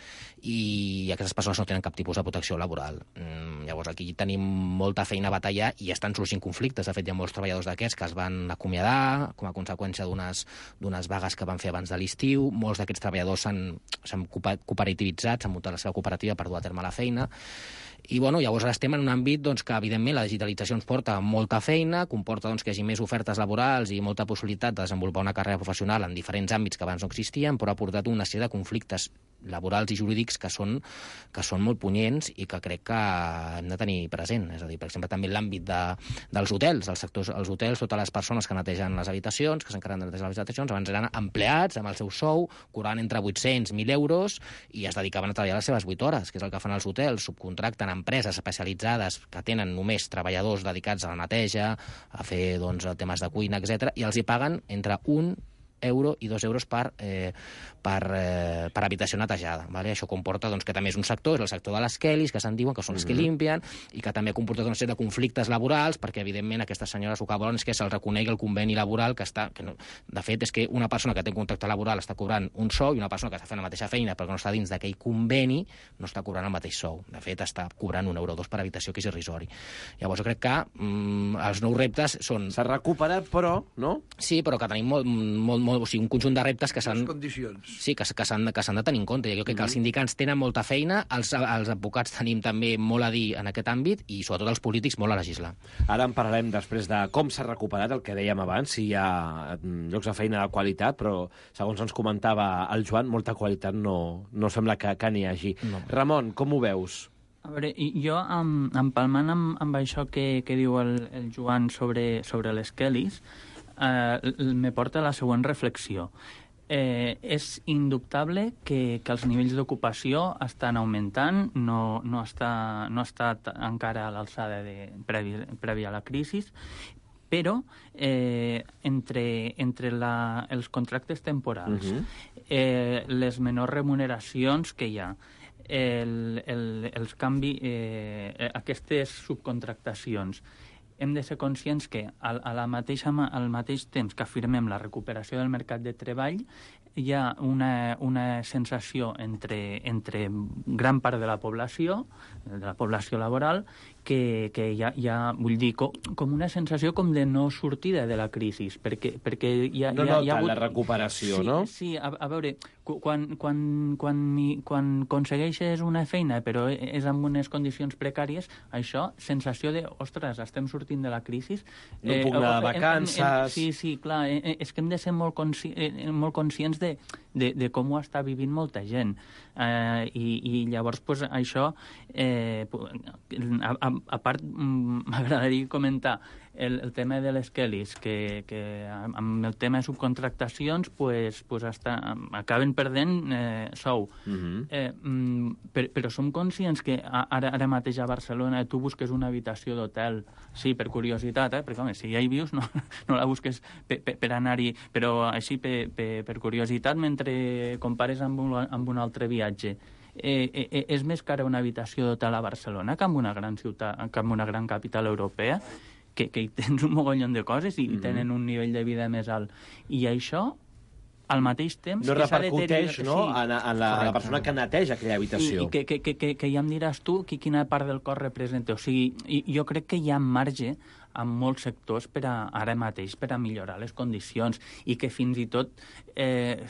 I aquestes persones no tenen cap tipus de protecció laboral. Mm, llavors aquí tenim molta feina a batallar i estan sorgint conflictes. De fet, hi ha molts treballadors d'aquests que es van acomiadar com a conseqüència d'unes d'unes vagues que van fer abans de l'estiu. Molts d'aquests treballadors s'han cooperativitzat, s'han muntat la seva cooperativa per dur a terme la feina. I bueno, llavors ara estem en un àmbit doncs, que evidentment la digitalització ens porta molta feina, comporta doncs, que hi hagi més ofertes laborals i molta possibilitat de desenvolupar una carrera professional en diferents àmbits que abans no existien, però ha portat una sèrie de conflictes laborals i jurídics que són, que són molt punyents i que crec que hem de tenir present. És a dir, per exemple, també l'àmbit de, dels hotels, els sectors, els hotels, totes les persones que netegen les habitacions, que s'encarreguen de netejar les habitacions, abans eren empleats amb el seu sou, cobrant entre vuit-cents i mil euros, i es dedicaven a treballar les seves vuit hores, que és el que fan els hotels, subcontracten empreses especialitzades que tenen només treballadors dedicats a la neteja, a fer doncs, temes de cuina, etcètera, i els hi paguen entre un euro i dos euros per, eh, per, eh, per habitació netejada. Vale? Això comporta doncs, que també és un sector, és el sector de les Kellys, que se'n diuen, que són els que limpien, i que també comporta una sèrie de conflictes laborals, perquè evidentment aquestes senyores el que volen és que se'ls reconegui el conveni laboral que està... Que no, de fet, és que una persona que té un contracte laboral està cobrant un sou i una persona que està fent la mateixa feina però que no està dins d'aquell conveni no està cobrant el mateix sou. De fet, està cobrant un euro o dos per habitació, que és irrisori. Llavors, jo crec que mm, els nous reptes són... S'ha recuperat, però, no? Sí, però que tenim molt, molt, molt, o sigui, un conjunt de reptes que s'han... Sí, que, que s'han que s'han de tenir en compte. Jo crec que els sindicats tenen molta feina, els, els advocats tenim també molt a dir en aquest àmbit i sobretot els polítics molt a legislar. Ara en parlarem després de com s'ha recuperat el que dèiem abans, si hi ha llocs de feina de qualitat, però segons ens comentava el Joan, molta qualitat no, no sembla que, que n'hi hagi. No. Ramon, com ho veus? A veure, jo, em, empalmant amb, amb això que, que diu el, el Joan sobre, sobre les Kellys, eh, me porta a la següent reflexió. Eh, és indubtable que, que els nivells d'ocupació estan augmentant, no, no, està, no ha estat encara a l'alçada prèvia, prèvia a la crisi, però eh, entre, entre la, els contractes temporals, uh-huh. eh, les menors remuneracions que hi ha, el, el, els canvi, eh, aquestes subcontractacions. Hem de ser conscients que al, a la mateixa, al mateix temps que afirmem la recuperació del mercat de treball, hi ha una, una sensació entre, entre gran part de la població, de la població laboral, que, que hi, ha, hi ha, vull dir, com, com una sensació com de no sortida de la crisi, perquè, perquè hi ha, no hi ha, hi ha hagut... la recuperació, sí, no? Sí, a, a veure, quan, quan, quan, quan aconsegueixes una feina però és en unes condicions precàries, això, sensació de, ostres, estem sortint de la crisi... No eh, puc anar de vacances... Hem, hem, sí, sí, clar, eh, és que hem de ser molt, consci, eh, molt conscients de, de, de com ho està vivint molta gent. Eh, i, I llavors, pues, això, eh, a, a, a part, m'agradaria comentar el, el tema de les Kellys, que, que amb el tema de subcontractacions pues, pues hasta, acaben perdent eh, sou. Uh-huh. eh, per, però som conscients que ara, ara mateix a Barcelona tu busques una habitació d'hotel, sí, per curiositat, eh? Perquè, home, si ja hi vius, no, no la busques per, per, per anar-hi, però així per, per, per curiositat, mentre compares amb un, amb un altre viatge. Eh, eh, és més cara una habitació d'hotel a Barcelona que en una gran ciutat, que en una gran capital europea, que, que hi tens un mogollon de coses i mm-hmm. tenen un nivell de vida més alt. I això, al mateix temps... No repercuteix, no?, sí, en, en la, la persona que neteja aquella habitació. I, i que, que, que, que, que ja em diràs tu qui, quina part del cos representa. O sigui, jo crec que hi ha marge en molts sectors per a, ara mateix per a millorar les condicions i que fins i tot, eh,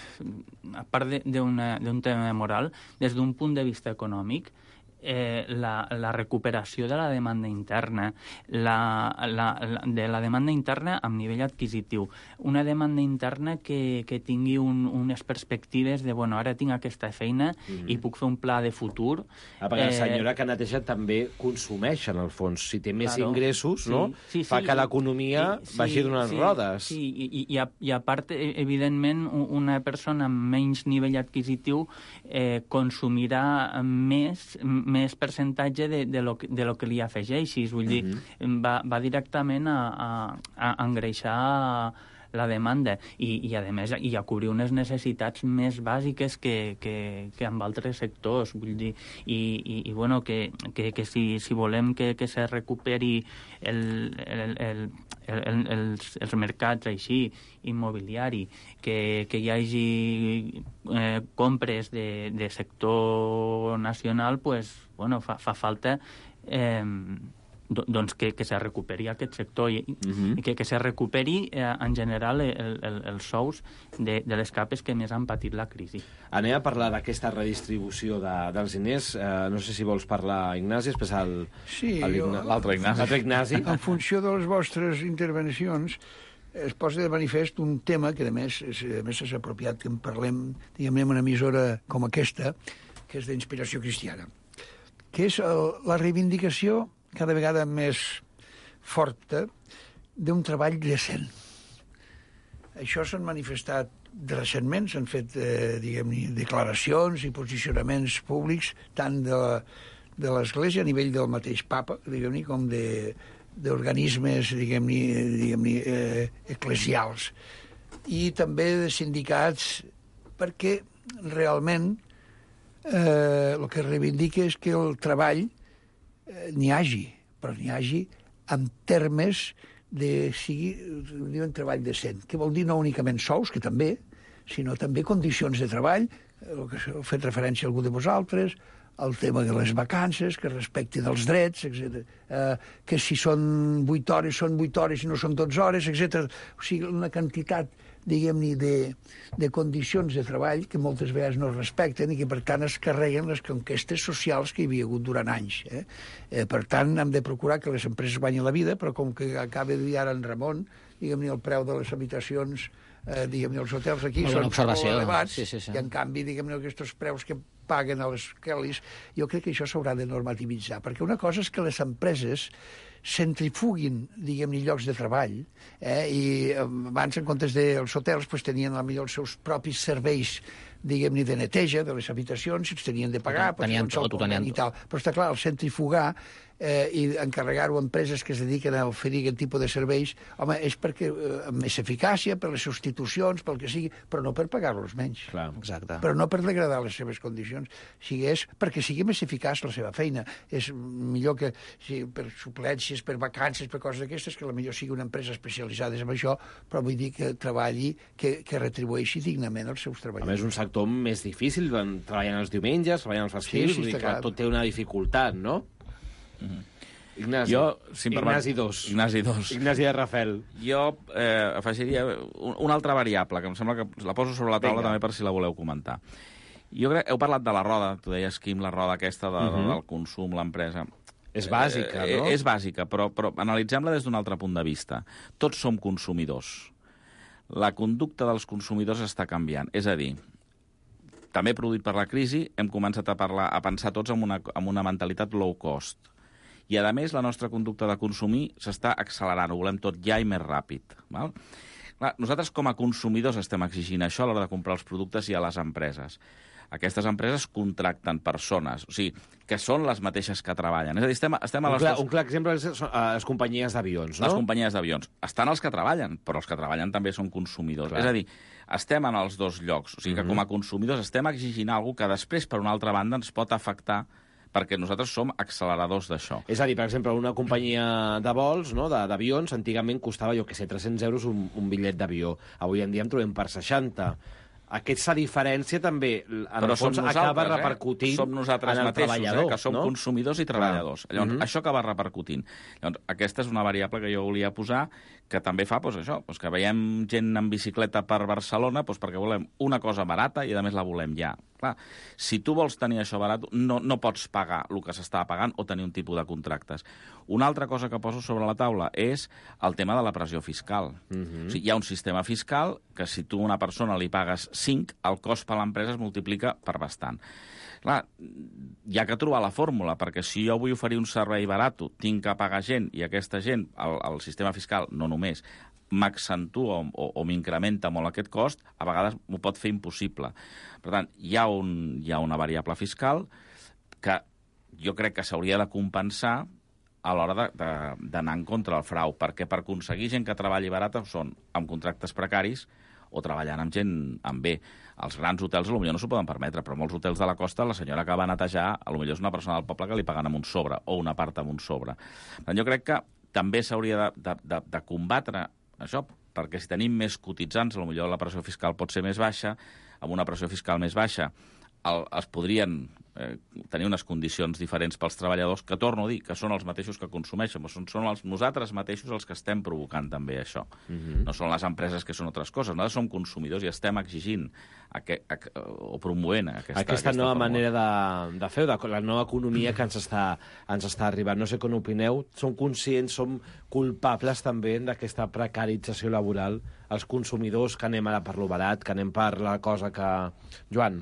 a part d'un tema moral, des d'un punt de vista econòmic, eh, la, la recuperació de la demanda interna, la, la, la, de la demanda interna amb nivell adquisitiu. Una demanda interna que, que tingui un, unes perspectives de, bueno, ara tinc aquesta feina mm-hmm. i puc fer un pla de futur. Ah, perquè eh, la senyora que neteja també consumeix, en el fons. Si té més claro, ingressos, sí, no? Sí, sí, fa que l'economia sí, vagi donant sí, rodes. Sí, i, i, i, a, i a part, evidentment, una persona amb menys nivell adquisitiu eh, consumirà més més percentatge de, de, lo, de lo que li afegeixis. Vull dir, mm-hmm. va, va directament a, a, a engreixar la demanda i, i a més, i a cobrir unes necessitats més bàsiques que, que, que en altres sectors. Vull dir, i, i, i bueno, que, que, que si, si volem que, que se recuperi el, el, el, el, el, els, els mercats així, immobiliari, que, que hi hagi eh, compres de, de sector nacional, pues, bueno, fa, fa falta eh, doncs que, que se recuperi aquest sector i, uh-huh. i que, que se recuperi eh, en general el, el, els sous de, de les capes que més han patit la crisi. Anem a parlar d'aquesta redistribució de, dels diners. Eh, no sé si vols parlar, Ignasi, després el, sí, l'altre Ignasi. Ignasi. En funció de les vostres intervencions es posa de manifest un tema que, a més, és, a més és apropiat que en parlem, diguem-ne, en una emissora com aquesta, que és d'inspiració cristiana, que és el, la reivindicació cada vegada més forta d'un treball decent. Això s'han manifestat recentment, s'han fet, eh, diguem-ne, declaracions i posicionaments públics tant de, de l'Església a nivell del mateix papa, diguem-ne, com de d'organismes, diguem-ne, diguem-ne eh, eclesials. I també de sindicats, perquè realment eh, el que reivindica és que el treball eh, n'hi hagi, però n'hi hagi en termes de sigui, diuen treball decent, que vol dir no únicament sous, que també, sinó també condicions de treball, el que ha fet referència a algú de vosaltres, el tema de les vacances, que respectin els drets, etcètera. Eh, que si són vuit hores, són vuit hores i no són dotze hores, etcètera. O sigui, una quantitat, diguem-ne, de, de condicions de treball que moltes vegades no es respecten i que, per tant, es carreguen les conquestes socials que hi havia hagut durant anys. Eh? Eh, per tant, hem de procurar que les empreses guanyin la vida, però com que acaba de dir ara en Ramon, diguem-ne, el preu de les habitacions, eh, diguem-ne, els hotels aquí són molt elevats, sí, sí, sí. I en canvi, diguem-ne, aquests preus que paguen a les Kellys, jo crec que això s'haurà de normativitzar, perquè una cosa és que les empreses centrifuguin, diguem-ne, llocs de treball, eh? I abans, en comptes dels hotels, pues, tenien potser els seus propis serveis, diguem-ne, de neteja de les habitacions, els tenien de pagar, tenien tot, ho tenien i tal. Però està clar, el centrifugar eh, i encarregar-ho a empreses que es dediquen a oferir aquest tipus de serveis, home, és perquè eh, amb més eficàcia, per les substitucions, pel que sigui, però no per pagar-los menys. Clar, exacte. Però no per degradar les seves condicions. retribucions, sigués perquè sigui més eficaç la seva feina. És millor que, sí, per suplències, per vacances, per coses d'aquestes, que potser sigui una empresa especialitzada en això, però vull dir que treballi, que, que retribueixi dignament els seus treballadors. A més, un sector més difícil, treballant els diumenges, treballant els festius, sí, sí, vull dir que tot té una dificultat, no? Mm-hmm. Ignasi. Jo, si Ignasi dos. Ignasi dos. Ignasi de Rafel. Jo eh, afegiria una altra variable, que em sembla que la poso sobre la taula. Venga. També per si la voleu comentar. Jo crec, heu parlat de la roda, tu deies, Quim, la roda aquesta de, uh-huh. del consum, l'empresa. És bàsica, eh, no? És bàsica, però, però analitzem-la des d'un altre punt de vista. Tots som consumidors. La conducta dels consumidors està canviant. És a dir, també produït per la crisi, hem començat a, parlar, a pensar tots en una, en una mentalitat low cost. I, a més, la nostra conducta de consumir s'està accelerant, ho volem tot ja i més ràpid. Val? Clar, nosaltres, com a consumidors, estem exigint això a l'hora de comprar els productes i a les empreses. Aquestes empreses contracten persones, o sigui, que són les mateixes que treballen. És a dir, estem, estem a les un, clar, dos... un clar exemple és les companyies d'avions, no? Les companyies d'avions. Estan els que treballen, però els que treballen també són consumidors. Clar. És a dir, estem en els dos llocs. O sigui, que com a consumidors estem exigint alguna cosa que després, per una altra banda, ens pot afectar perquè nosaltres som acceleradors d'això. És a dir, per exemple, una companyia de vols, no, d'avions, antigament costava, jo què sé, tres-cents euros un, un bitllet d'avió. Avui en dia en trobem per seixanta. Aquesta diferència també, en Però el fons, acaba repercutint eh? Som nosaltres en el mateixos, treballador, eh? Que som no? consumidors i treballadors. Clar. Llavors, mm-hmm. això acaba repercutint. Llavors, aquesta és una variable que jo volia posar, que també fa doncs, això, doncs, que veiem gent en bicicleta per Barcelona doncs, perquè volem una cosa barata i, a més, la volem ja. Clar, si tu vols tenir això barat, no, no pots pagar el que s'està pagant o tenir un tipus de contractes. Una altra cosa que poso sobre la taula és el tema de la pressió fiscal. Mm-hmm. O sigui, hi ha un sistema fiscal que si tu a una persona li pagues cinc, el cost per a l'empresa es multiplica per bastant. Clar, hi ha que trobar la fórmula, perquè si jo vull oferir un servei barat, tinc que pagar gent, i aquesta gent, el, el sistema fiscal, no només, m'accentua o, o m'incrementa molt aquest cost, a vegades m'ho pot fer impossible. Per tant, hi ha, un, hi ha una variable fiscal que jo crec que s'hauria de compensar a l'hora d'anar en contra del frau, perquè per aconseguir gent que treballi barata són amb contractes precaris o treballant amb gent amb bé. Els grans hotels potser no s'ho poden permetre, però molts hotels de la costa la senyora que va a netejar potser és una persona del poble que li paguen amb un sobre o una part amb un sobre. Jo crec que també s'hauria de, de, de, de combatre això, perquè si tenim més cotitzants, potser la pressió fiscal pot ser més baixa, amb una pressió fiscal més baixa el, es podrien eh, tenir unes condicions diferents pels treballadors, que torno a dir que són els mateixos que consumeixen, són, són els, nosaltres mateixos els que estem provocant també això. Mm-hmm. No són les empreses que són altres coses, nosaltres som consumidors i estem exigint a que, a, o promovent aquesta, aquesta, aquesta nova fórmula. manera de, de fer, de, la nova economia que ens està, ens està arribant. No sé com opineu, som conscients, som culpables també d'aquesta precarització laboral, els consumidors que anem ara per lo barat, que anem per la cosa que... Joan?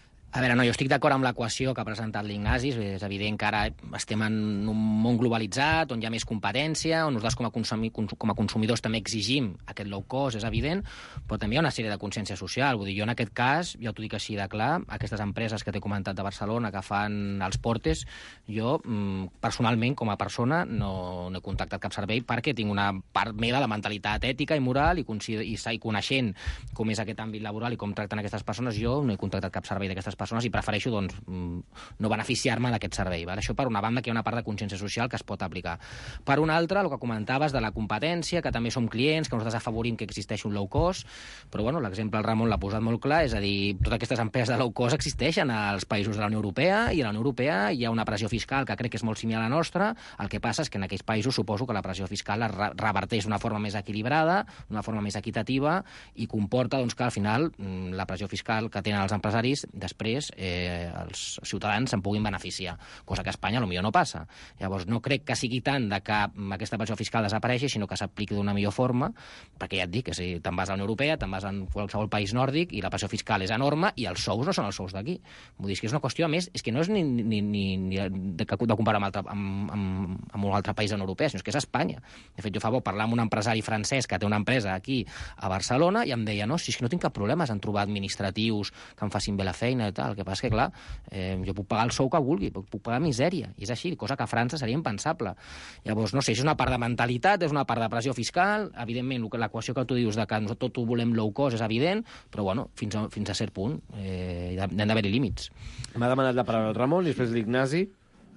A veure, no, jo estic d'acord amb l'equació que ha presentat l'Ignasi. És evident que ara estem en un món globalitzat, on hi ha més competència, on nosaltres com a, consumi, com a consumidors també exigim aquest low cost, és evident, però també hi ha una sèrie de consciència social. Vull dir, jo en aquest cas, ja t'ho dic així de clar, aquestes empreses que t'he comentat de Barcelona que fan els portes, jo personalment, com a persona, no, no he contactat cap servei perquè tinc una part meva de mentalitat ètica i moral i, i, i coneixent com és aquest àmbit laboral i com tracten aquestes persones, jo no he contactat cap servei d'aquestes persones i prefereixo doncs, no beneficiar-me d'aquest servei. Val? Això per una banda, que hi ha una part de consciència social que es pot aplicar. Per una altra, el que comentaves de la competència, que també som clients, que nosaltres afavorim que existeixi un low cost, però bueno, l'exemple el Ramon l'ha posat molt clar, és a dir, totes aquestes empreses de low cost existeixen als països de la Unió Europea i a la Unió Europea hi ha una pressió fiscal que crec que és molt similar a la nostra. El que passa és que en aquells països suposo que la pressió fiscal es reverteix d'una forma més equilibrada, d'una forma més equitativa i comporta doncs, que al final la pressió fiscal que tenen els empresaris després Eh, els ciutadans se'n puguin beneficiar, cosa que a Espanya potser no passa. Llavors no crec que sigui tant de que aquesta pressió fiscal desapareixi, sinó que s'apliqui d'una millor forma, perquè ja et dic que si te'n vas a la Unió Europea, te'n vas a qualsevol país nòrdic i la pressió fiscal és enorme i els sous no són els sous d'aquí. Vull dir, és que és una qüestió, a més, és que no és ni, ni, ni, ni de, de comparar amb, altre, amb, amb, amb un altre país de la Unió Europea, sinó que és Espanya. De fet, jo fa poc parlar amb un empresari francès que té una empresa aquí a Barcelona i em deia, no, si és que no tinc cap problema en trobar administratius que em facin bé la feina, correcte. El que passa que, clar, eh, jo puc pagar el sou que vulgui, puc pagar misèria, i és així, cosa que a França seria impensable. Llavors, no sé, és una part de mentalitat, és una part de pressió fiscal, evidentment, l'equació que tu dius de que nosaltres tot ho volem low cost és evident, però, bueno, fins a, fins a cert punt, eh, han d'haver-hi límits. M'ha demanat la paraula el Ramon i després l'Ignasi.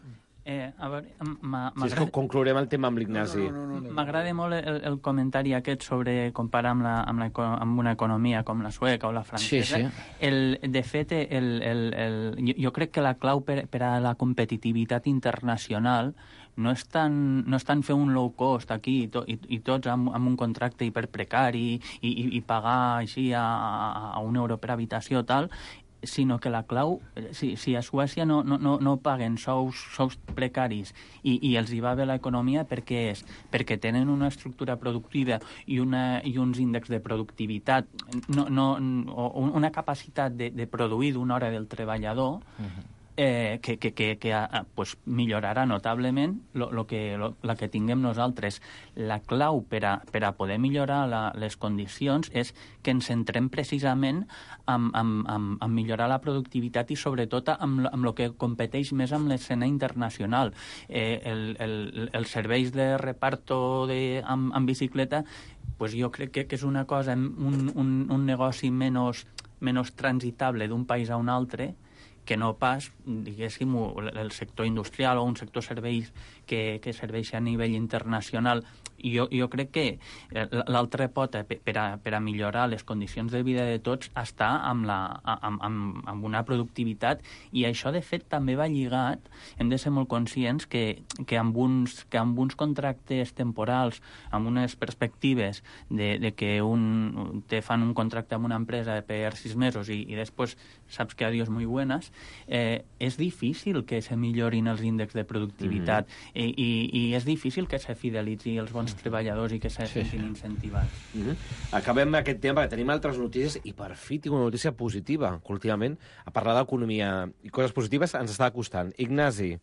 Eh, a veure, si és que conclourem el tema amb l'Ignasi. No, no, no, no. M'agrada molt el, el comentari aquest sobre comparar amb, la, amb, la, amb una economia com la sueca o la francesa. Sí, sí. El, de fet, el, el, el, jo, jo crec que la clau per, per a la competitivitat internacional no és tan, no és tan fer un low cost aquí i, to, i, i tots amb, amb un contracte hiperprecari i, i, i pagar així a, a, a un euro per habitació tal, sinó que la clau, si, si a Suècia no, no, no, no paguen sous, sous precaris i, i els hi va bé l'economia, per què és? Perquè tenen una estructura productiva i, una, i uns índexs de productivitat, no, no, o una capacitat de, de produir d'una hora del treballador, uh-huh. Eh, que, que, que, que a, pues, millorarà notablement lo, lo que, lo, la que tinguem nosaltres. La clau per a, per a poder millorar la, les condicions és que ens centrem precisament en, en, en, en millorar la productivitat i sobretot amb, amb el que competeix més amb l'escena internacional. Eh, el, el, els serveis de reparto de, amb, amb bicicleta, pues jo crec que, que és una cosa, un, un, un negoci menys, menys transitable d'un país a un altre, que no pas, diguéssim, el sector industrial o un sector serveis que, que serveix a nivell internacional. Jo, jo crec que l'altra pota per a, per a millorar les condicions de vida de tots està amb, la, amb, amb, amb una productivitat, i això, de fet, també va lligat, hem de ser molt conscients que, que, amb, uns, que amb uns contractes temporals, amb unes perspectives de, de que un, te fan un contracte amb una empresa per sis mesos i, i després saps que adiós muy buenas, eh, és difícil que se millorin els índexs de productivitat mm-hmm. i, i, i és difícil que se fidelitzi els bons treballadors i que se sentin sí, sí. incentivats. Mm-hmm. Acabem aquest tema perquè tenim altres notícies i per fi tinc una notícia positiva, que últimament a parlar d'economia i coses positives ens està acostant. Ignasi.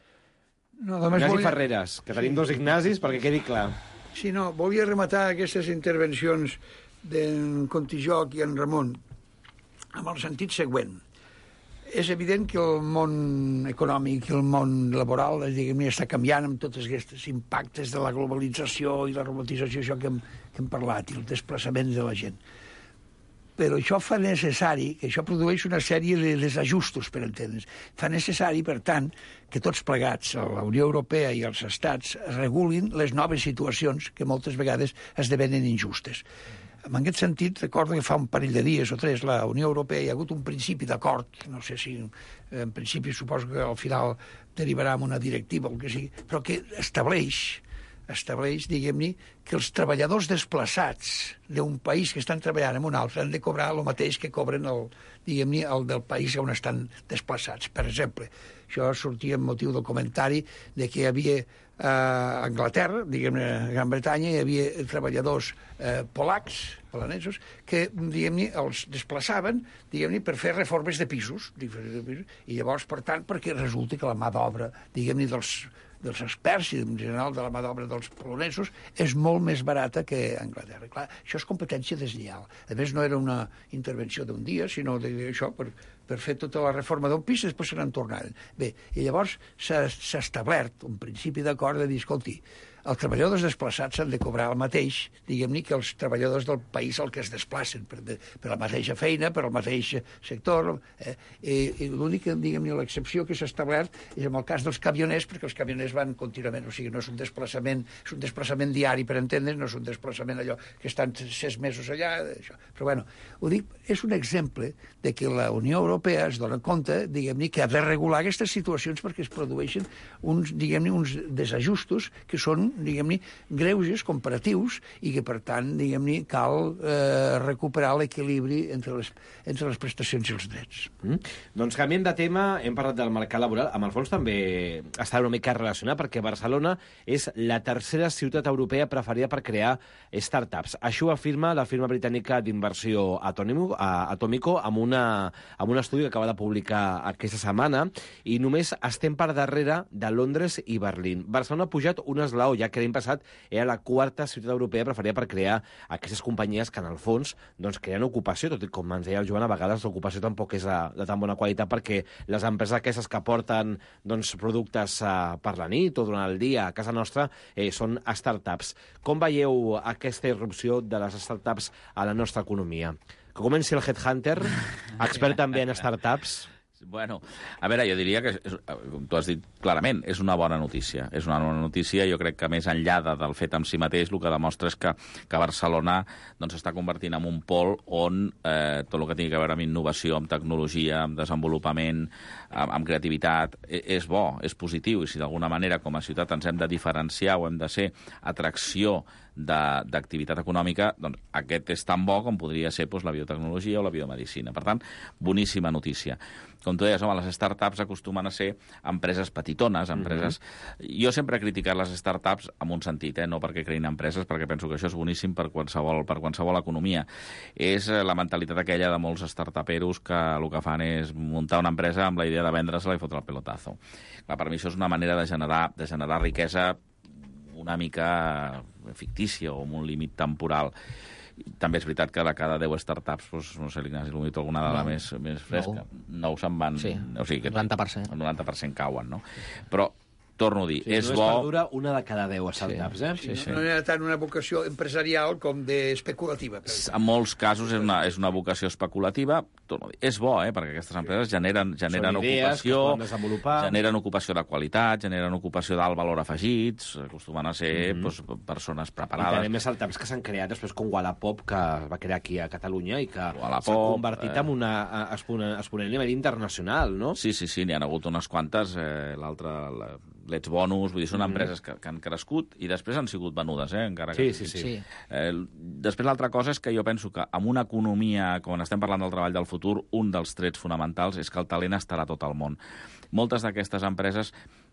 No, Ignasi volia... Ferreres, que tenim dos Ignasis perquè quedi clar. Sí, no, volia rematar aquestes intervencions d'en Contijoc i en Ramon amb el sentit següent. És evident que el món econòmic i el món laboral, diguem-ne, està canviant amb tots aquests impactes de la globalització i la robotització, això que hem, que hem parlat, i el desplaçament de la gent. Però això fa necessari, que això produeix una sèrie de desajustos, per entendre's. Fa necessari, per tant, que tots plegats, la Unió Europea i els estats, regulin les noves situacions que moltes vegades esdevenen injustes. En aquest sentit, recordo que fa un parell de dies o tres la Unió Europea hi ha hagut un principi d'acord, no sé si en principi suposo que al final derivarà en una directiva o el que sigui, però que estableix, estableix, diguem-ne, que els treballadors desplaçats d'un país que estan treballant en un altre han de cobrar el mateix que cobren el, diguem-ne, el del país on estan desplaçats. Per exemple, això sortia en motiu del comentari de que hi havia a Anglaterra, diguem-ne, a Gran Bretanya, hi havia treballadors eh, polacs, polonesos, que, diguem-ne, els desplaçaven, diguem-ne, per fer reformes de pisos, i llavors, per tant, perquè resulta que la mà d'obra, diguem-ne, dels, dels experts i en general de la mà d'obra dels polonesos és molt més barata que a Anglaterra. Clar, això és competència deslleial. A més, no era una intervenció d'un dia, sinó d'això per, per fer tota la reforma d'un pis i després se n'han tornat. Bé, i llavors s'ha establert un principi d'acord de dir, escolti, els treballadors desplaçats s'han de cobrar el mateix, diguem-ne, que els treballadors del país al que es desplacen, per, de, per la mateixa feina, per al mateix sector. Eh? I, i l'única, diguem-ne, l'excepció que s'ha establert és en el cas dels camioners, perquè els camioners van contínuament, o sigui, no és un desplaçament, és un desplaçament diari, per entendre's, no és un desplaçament allò que estan sis mesos allà, això. Però, bueno, ho dic, és un exemple de que la Unió Europea es dona compte, diguem-ne, que ha de regular aquestes situacions perquè es produeixen uns, diguem-ne, uns desajustos que són, diguem-ne, greuges comparatius i que, per tant, diguem-ne, cal eh, recuperar l'equilibri entre les, entre les prestacions i els drets. Mm. Doncs canviem de tema, hem parlat del mercat laboral, amb el fons també està una mica relacionat perquè Barcelona és la tercera ciutat europea preferida per crear startups. Això ho afirma la firma britànica d'inversió Atomico amb, una, amb un estudi que acaba de publicar aquesta setmana i només estem per darrere de Londres i Berlín. Barcelona ha pujat un esglaó, ja que l'any passat era la quarta ciutat europea preferida per crear aquestes companyies que, en el fons, doncs, creen ocupació, tot i com ens deia el Joan, a vegades l'ocupació tampoc és de, de tan bona qualitat, perquè les empreses aquestes que porten doncs, productes eh, per la nit o durant el dia a casa nostra eh, són startups. Com veieu aquesta irrupció de les startups a la nostra economia? Que comenci el Headhunter, expert també en startups. Bueno, a veure, jo diria que, és, com tu has dit clarament, és una bona notícia. És una bona notícia, jo crec que més enllà del fet en si mateix, el que demostra és que, que Barcelona doncs, s'està convertint en un pol on eh, tot el que tingui a veure amb innovació, amb tecnologia, amb desenvolupament, amb, amb creativitat, és bo, és positiu, i si d'alguna manera com a ciutat ens hem de diferenciar o hem de ser atracció d'activitat econòmica, doncs aquest és tan bo com podria ser doncs, la biotecnologia o la biomedicina. Per tant, boníssima notícia. Com tu deies, home, les startups acostumen a ser empreses petitones, empreses... Mm-hmm. Jo sempre he criticat les startups en un sentit, eh? No perquè creïn empreses, perquè penso que això és boníssim per qualsevol, per qualsevol economia. És la mentalitat aquella de molts startuperos que el que fan és muntar una empresa amb la idea de vendre-se-la i fotre el pelotazo. Clar, per mi això és una manera de generar, de generar riquesa una mica fictícia o amb un límit temporal. També és veritat que de cada deu startups, doncs, no sé, l'Ignasi, l'ha dit alguna dada no. més, més fresca. Nou se'n van... Sí, o sigui, que noranta per cent. El noranta per cent cauen, no? Però torno a dir, sí, és no bo... és perdura una de cada deu startups, sí. eh? Sí, sí. No, no era tant una vocació empresarial com d'especulativa. En molts casos és una, és una vocació especulativa. Torno a dir, és bo, eh? Perquè aquestes empreses generen, generen ocupació, generen ocupació de qualitat, generen ocupació d'alt valor afegits, acostumen a ser mm-hmm. doncs, persones preparades. I també més startups que s'han creat després com Wallapop, que es va crear aquí a Catalunya i que Wallapop, s'ha convertit eh... en una exponent, exponent a nivell internacional, no? Sí, sí, sí, n'hi ha hagut unes quantes. Eh, L'altra... La... Let's Bonus, vull dir, són mm-hmm. empreses que, que han crescut i després han sigut venudes, eh, encara que... Sí, sí, sí. Eh, després l'altra cosa és que jo penso que en una economia, quan estem parlant del treball del futur, un dels trets fonamentals és que el talent estarà a tot el món. Moltes d'aquestes empreses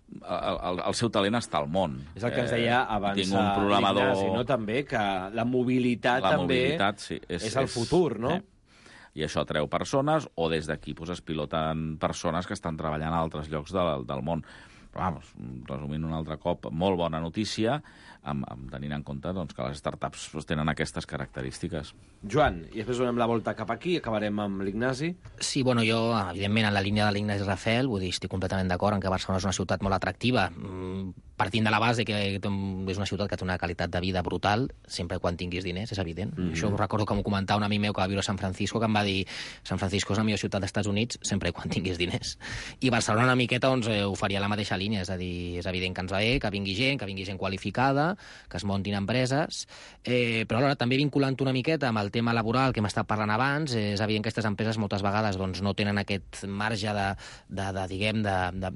El, el, el seu talent està al món. És el que ens deia abans tinc un programador... l'Ignasi, no? També, que la mobilitat la també mobilitat, sí, és, és el és, futur, no? Eh? I això atreu persones, o des d'aquí pues, es piloten persones que estan treballant a altres llocs de, del món. Però, vamos, resumint un altre cop, molt bona notícia, amb, amb tenint en compte doncs, que les startups pues, tenen aquestes característiques. Joan, i després donem la volta cap aquí, acabarem amb l'Ignasi. Sí, bueno, jo, evidentment, en la línia de l'Ignasi Rafel, vull dir, estic completament d'acord en que Barcelona és una ciutat molt atractiva, partint de la base que és una ciutat que té una qualitat de vida brutal, sempre quan tinguis diners, és evident. Mm-hmm. Això ho recordo que m'ho comentava un amic meu que va viure a San Francisco, que em va dir San Francisco és la millor ciutat dels Estats Units, sempre quan tinguis diners. I Barcelona una miqueta doncs, ho faria la mateixa línia, és a dir, és evident que ens va bé, que vingui gent, que vingui gent qualificada, que es muntin empreses, eh, però alhora també vinculant una miqueta amb el tema laboral que hem estat parlant abans, eh, és evident que aquestes empreses moltes vegades doncs, no tenen aquest marge de, de, de diguem, de, de,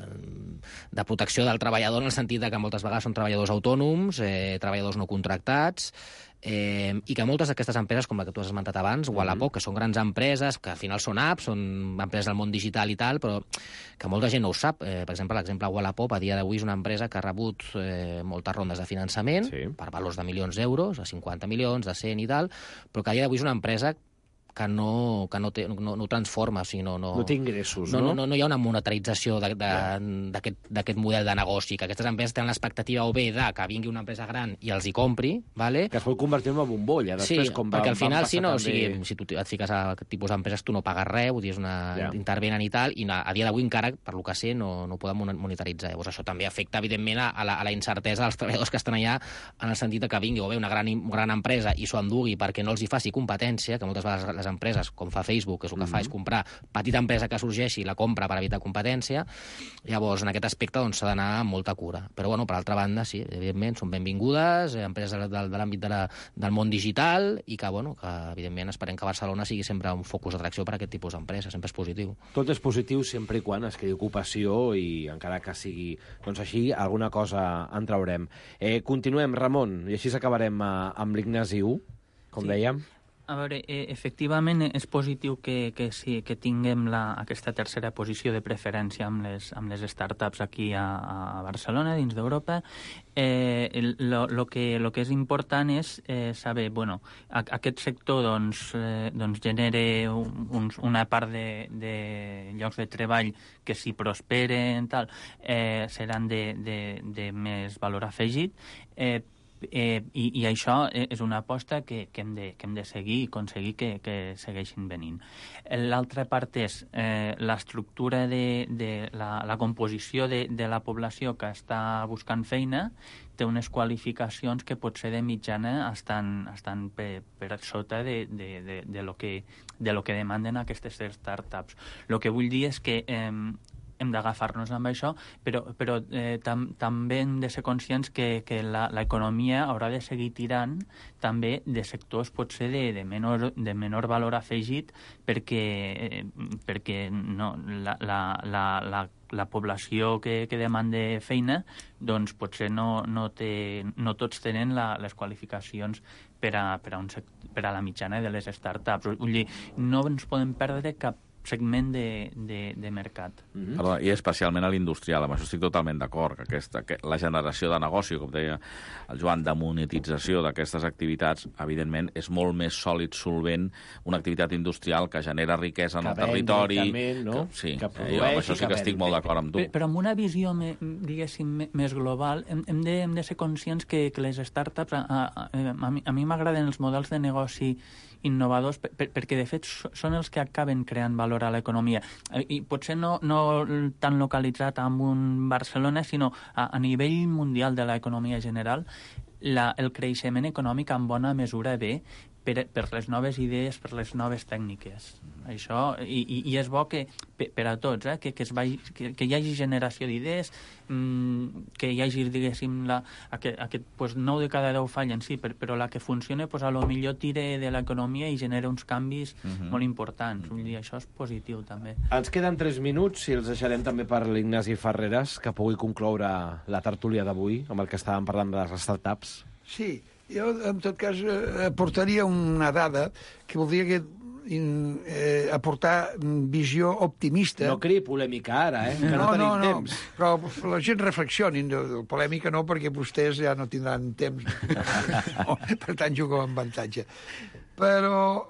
de protecció del treballador, en el sentit de que moltes vegades són treballadors autònoms, eh, treballadors no contractats, Eh, i que moltes d'aquestes empreses, com la que tu has esmentat abans, mm-hmm. Wallapop, que són grans empreses, que al final són apps, són empreses del món digital i tal, però que molta gent no ho sap. Eh, per exemple, l'exemple Wallapop a dia d'avui és una empresa que ha rebut eh, moltes rondes de finançament sí. per valors de milions d'euros, de cinquanta milions, de cent i tal, però que a dia d'avui és una empresa que no, que no, té, no, no transforma, o sigui, no, no, no té ingressos, no? No, no, no, no hi ha una monetarització d'aquest model de negoci, que aquestes empreses tenen l'expectativa o bé de que vingui una empresa gran i els hi compri, vale? Que es pot convertir en una bombolla, després sí, com perquè va, al final, si no, també... o sigui, si tu et fiques a aquest tipus d'empreses, tu no pagues res, vull dir, és una... Yeah. intervenen i tal, i a dia d'avui encara, per lo que sé, no, no poden monetaritzar. Llavors això també afecta, evidentment, a la, a la incertesa dels treballadors que estan allà, en el sentit de que vingui o bé una gran, gran empresa i s'ho endugui perquè no els hi faci competència, que moltes vegades les empreses, com fa Facebook, que és el que mm-hmm. fa és comprar petita empresa que sorgeixi, la compra per evitar competència. Llavors, en aquest aspecte doncs, s'ha d'anar amb molta cura. Però, bueno, per altra banda, sí, evidentment, són benvingudes, empreses de, de, de l'àmbit de la, del món digital, i que, bueno, que, evidentment, esperem que Barcelona sigui sempre un focus d'atracció per a aquest tipus d'empreses. Sempre és positiu. Tot és positiu sempre i quan es creï ocupació i, encara que sigui doncs així, alguna cosa en traurem. Eh, continuem, Ramon, i així acabarem eh, amb l'Ignasi u, com sí. dèiem. A veure, eh, efectivament és positiu que, que, sí, que tinguem la, aquesta tercera posició de preferència amb les, amb les startups aquí a, a Barcelona, dins d'Europa. Eh, lo, lo, que, lo que és important és eh, saber, bueno, a, aquest sector doncs, eh, doncs genera un, una part de, de llocs de treball que si prosperen tal, eh, seran de, de, de més valor afegit, eh, Eh, i, i això és una aposta que, que, hem de, que hem de seguir i aconseguir que, que segueixin venint. L'altra part és eh, l'estructura de, de la, la composició de, de la població que està buscant feina té unes qualificacions que potser de mitjana estan, estan per, per sota de, de, de, de, lo que, de lo que demanden aquestes startups. El que vull dir és que eh, hem d'agafar-nos amb això, però, però eh, tam, també hem de ser conscients que, que l'economia haurà de seguir tirant també de sectors potser de, de, menor, de menor valor afegit perquè, eh, perquè no, la, la, la, la, la població que, que demanda feina doncs potser no, no, té, no tots tenen la, les qualificacions per a, per, a un, per a la mitjana de les startups. Vull dir, no ens podem perdre cap segment de, de, de mercat. Mm-hmm. Perdó, i especialment a l'industrial, amb això estic totalment d'acord, que, aquesta, que la generació de negoci, com deia el Joan, de monetització d'aquestes activitats, evidentment, és molt més sòlid, solvent, una activitat industrial que genera riquesa en el territori. També, no? Que, sí, que produeix, jo amb això sí que estic molt d'acord amb tu. Però, però amb una visió, me, diguéssim, més global, hem, hem, de, hem de ser conscients que, que les startups, a, a, a, a mi m'agraden els models de negoci innovadors per, per, perquè, de fet, són els que acaben creant valor a l'economia. I potser no, no tan localitzat en un Barcelona, sinó a, a nivell mundial de l'economia general, la, el creixement econòmic en bona mesura ve per, per les noves idees, per les noves tècniques. Això, i, i és bo que, per, per a tots, eh, que, que, es vagi, que, que hi hagi generació d'idees, mmm, que hi hagi, diguéssim, la, aquest, aquest pues, nou de cada deu fallen, sí, per, però la que funciona, pues, a lo millor tira de l'economia i genera uns canvis uh-huh. molt importants. Vull dir, això és positiu, també. Ens queden tres minuts, si els deixarem també per l'Ignasi Ferreres, que pugui concloure la tertúlia d'avui, amb el que estàvem parlant de les startups. Sí, jo, en tot cas, eh, aportaria una dada que voldria que In, eh, aportar visió optimista. No cri polèmica ara, eh? Que no, no tenim no, no. temps. Però la gent reflexionin. De, de polèmica no, perquè vostès ja no tindran temps. No, per tant, jugo amb avantatge. Però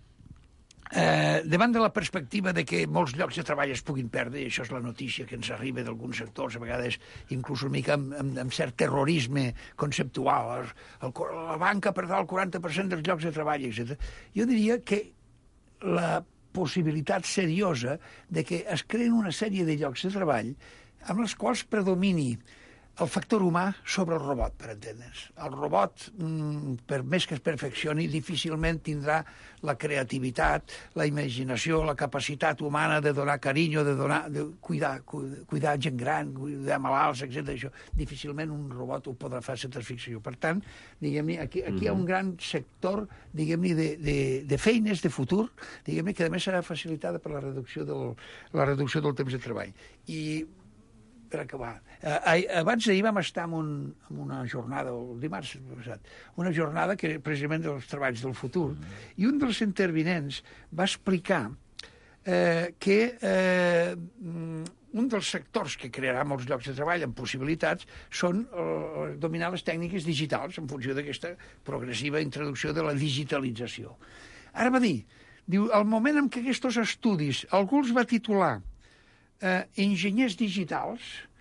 eh, davant de la perspectiva de que molts llocs de treball es puguin perdre, i això és la notícia que ens arriba d'alguns sectors, a vegades inclús una mica amb, amb, amb cert terrorisme conceptual, el, el, la banca perdrà el quaranta per cent dels llocs de treball, etcètera. Jo diria que la possibilitat seriosa de que es creen una sèrie de llocs de treball amb els quals predomini el factor humà sobre el robot, per entendre'ns. El robot, per més que es perfeccioni, difícilment tindrà la creativitat, la imaginació, la capacitat humana de donar carinyo, de donar, de cuidar, cuidar gent gran, cuidar malalts, etcètera. Això, difícilment un robot ho podrà fer satisfacció. Per tant, diguem-ne, aquí, aquí hi ha un gran sector, diguem-ne, de, de, de feines de futur, diguem-ne, que a més serà facilitada per la reducció del, la reducció del temps de treball. I per acabar, eh, abans d'ahir vam estar en, un, en una jornada, el dimarts passat, una jornada que precisament dels treballs del futur, mm. i un dels intervinents va explicar eh, que eh, un dels sectors que crearà molts llocs de treball amb possibilitats són eh, dominar les tècniques digitals en funció d'aquesta progressiva introducció de la digitalització. Ara va dir, diu, al moment en què aquests estudis algú els va titular Eh, enginyers digitals,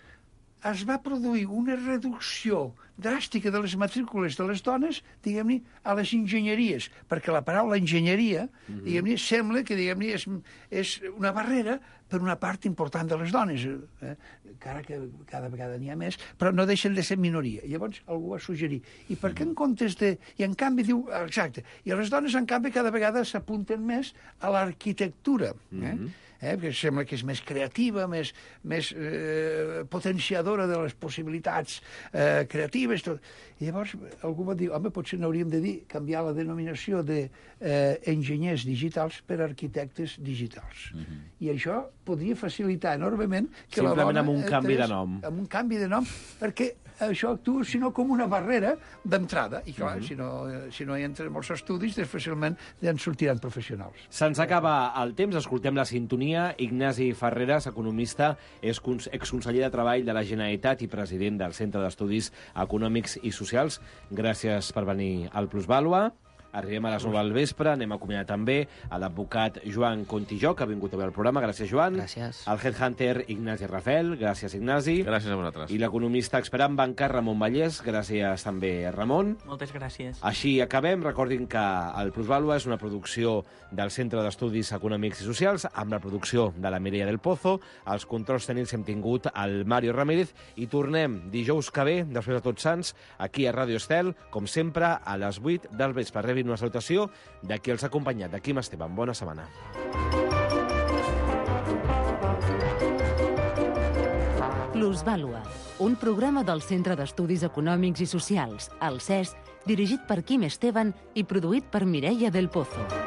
es va produir una reducció dràstica de les matrícules de les dones, diguem-ne, a les enginyeries, perquè la paraula enginyeria, mm-hmm. diguem-ne, sembla que, diguem-ne, és, és una barrera per una part important de les dones, eh? Encara que cada vegada n'hi ha més, però no deixen de ser minoria. Llavors algú va suggerir, i per què en comptes de... I en canvi diu, exacte, i les dones en canvi cada vegada s'apunten més a l'arquitectura, eh? Mm-hmm. Eh, perquè sembla que és més creativa, més, més eh, potenciadora de les possibilitats eh, creatives. Tot. I llavors algú va dir, home, potser n'hauríem de dir, canviar la denominació d'enginyers de, eh, digitals per arquitectes digitals. Mm-hmm. I això podria facilitar enormement que simplement la dona... amb un canvi entrés, de nom. Amb un canvi de nom, perquè això actua, sinó com una barrera d'entrada. I clar, Mhm. si, no, si no hi entren molts estudis, doncs fàcilment ja en sortiran professionals. Se'ns acaba el temps, escoltem la sintonia. Ignasi Ferreras, economista, és exconseller de Treball de la Generalitat i president del Centre d'Estudis Econòmics i Socials. Gràcies per venir al Plusvàlua. Arribem a les nou del vespre, anem a acomiadar també a l'advocat Joan Contijó, que ha vingut a veure el programa. Gràcies, Joan. Gràcies. Al headhunter Ignasi Rafel. Gràcies, Ignasi. Gràcies a vosaltres. I l'economista expert en banca Ramon Vallès. Gràcies també, Ramon. Moltes gràcies. Així acabem. Recordin que el Plusvàlua és una producció del Centre d'Estudis Econòmics i Socials, amb la producció de la Mireia del Pozo. Els controls tècnics hem tingut el Mario Ramírez i tornem dijous que ve, després de Tots Sants, aquí a Ràdio Estel, com sempre, a les vuit del vespre. Rebin una salutació de qui els ha acompanyat, de Quim Esteban. Bona setmana. Plusvàlua, un programa del Centre d'Estudis Econòmics i Socials, el C E S, dirigit per Quim Esteban i produït per Mireia del Pozo.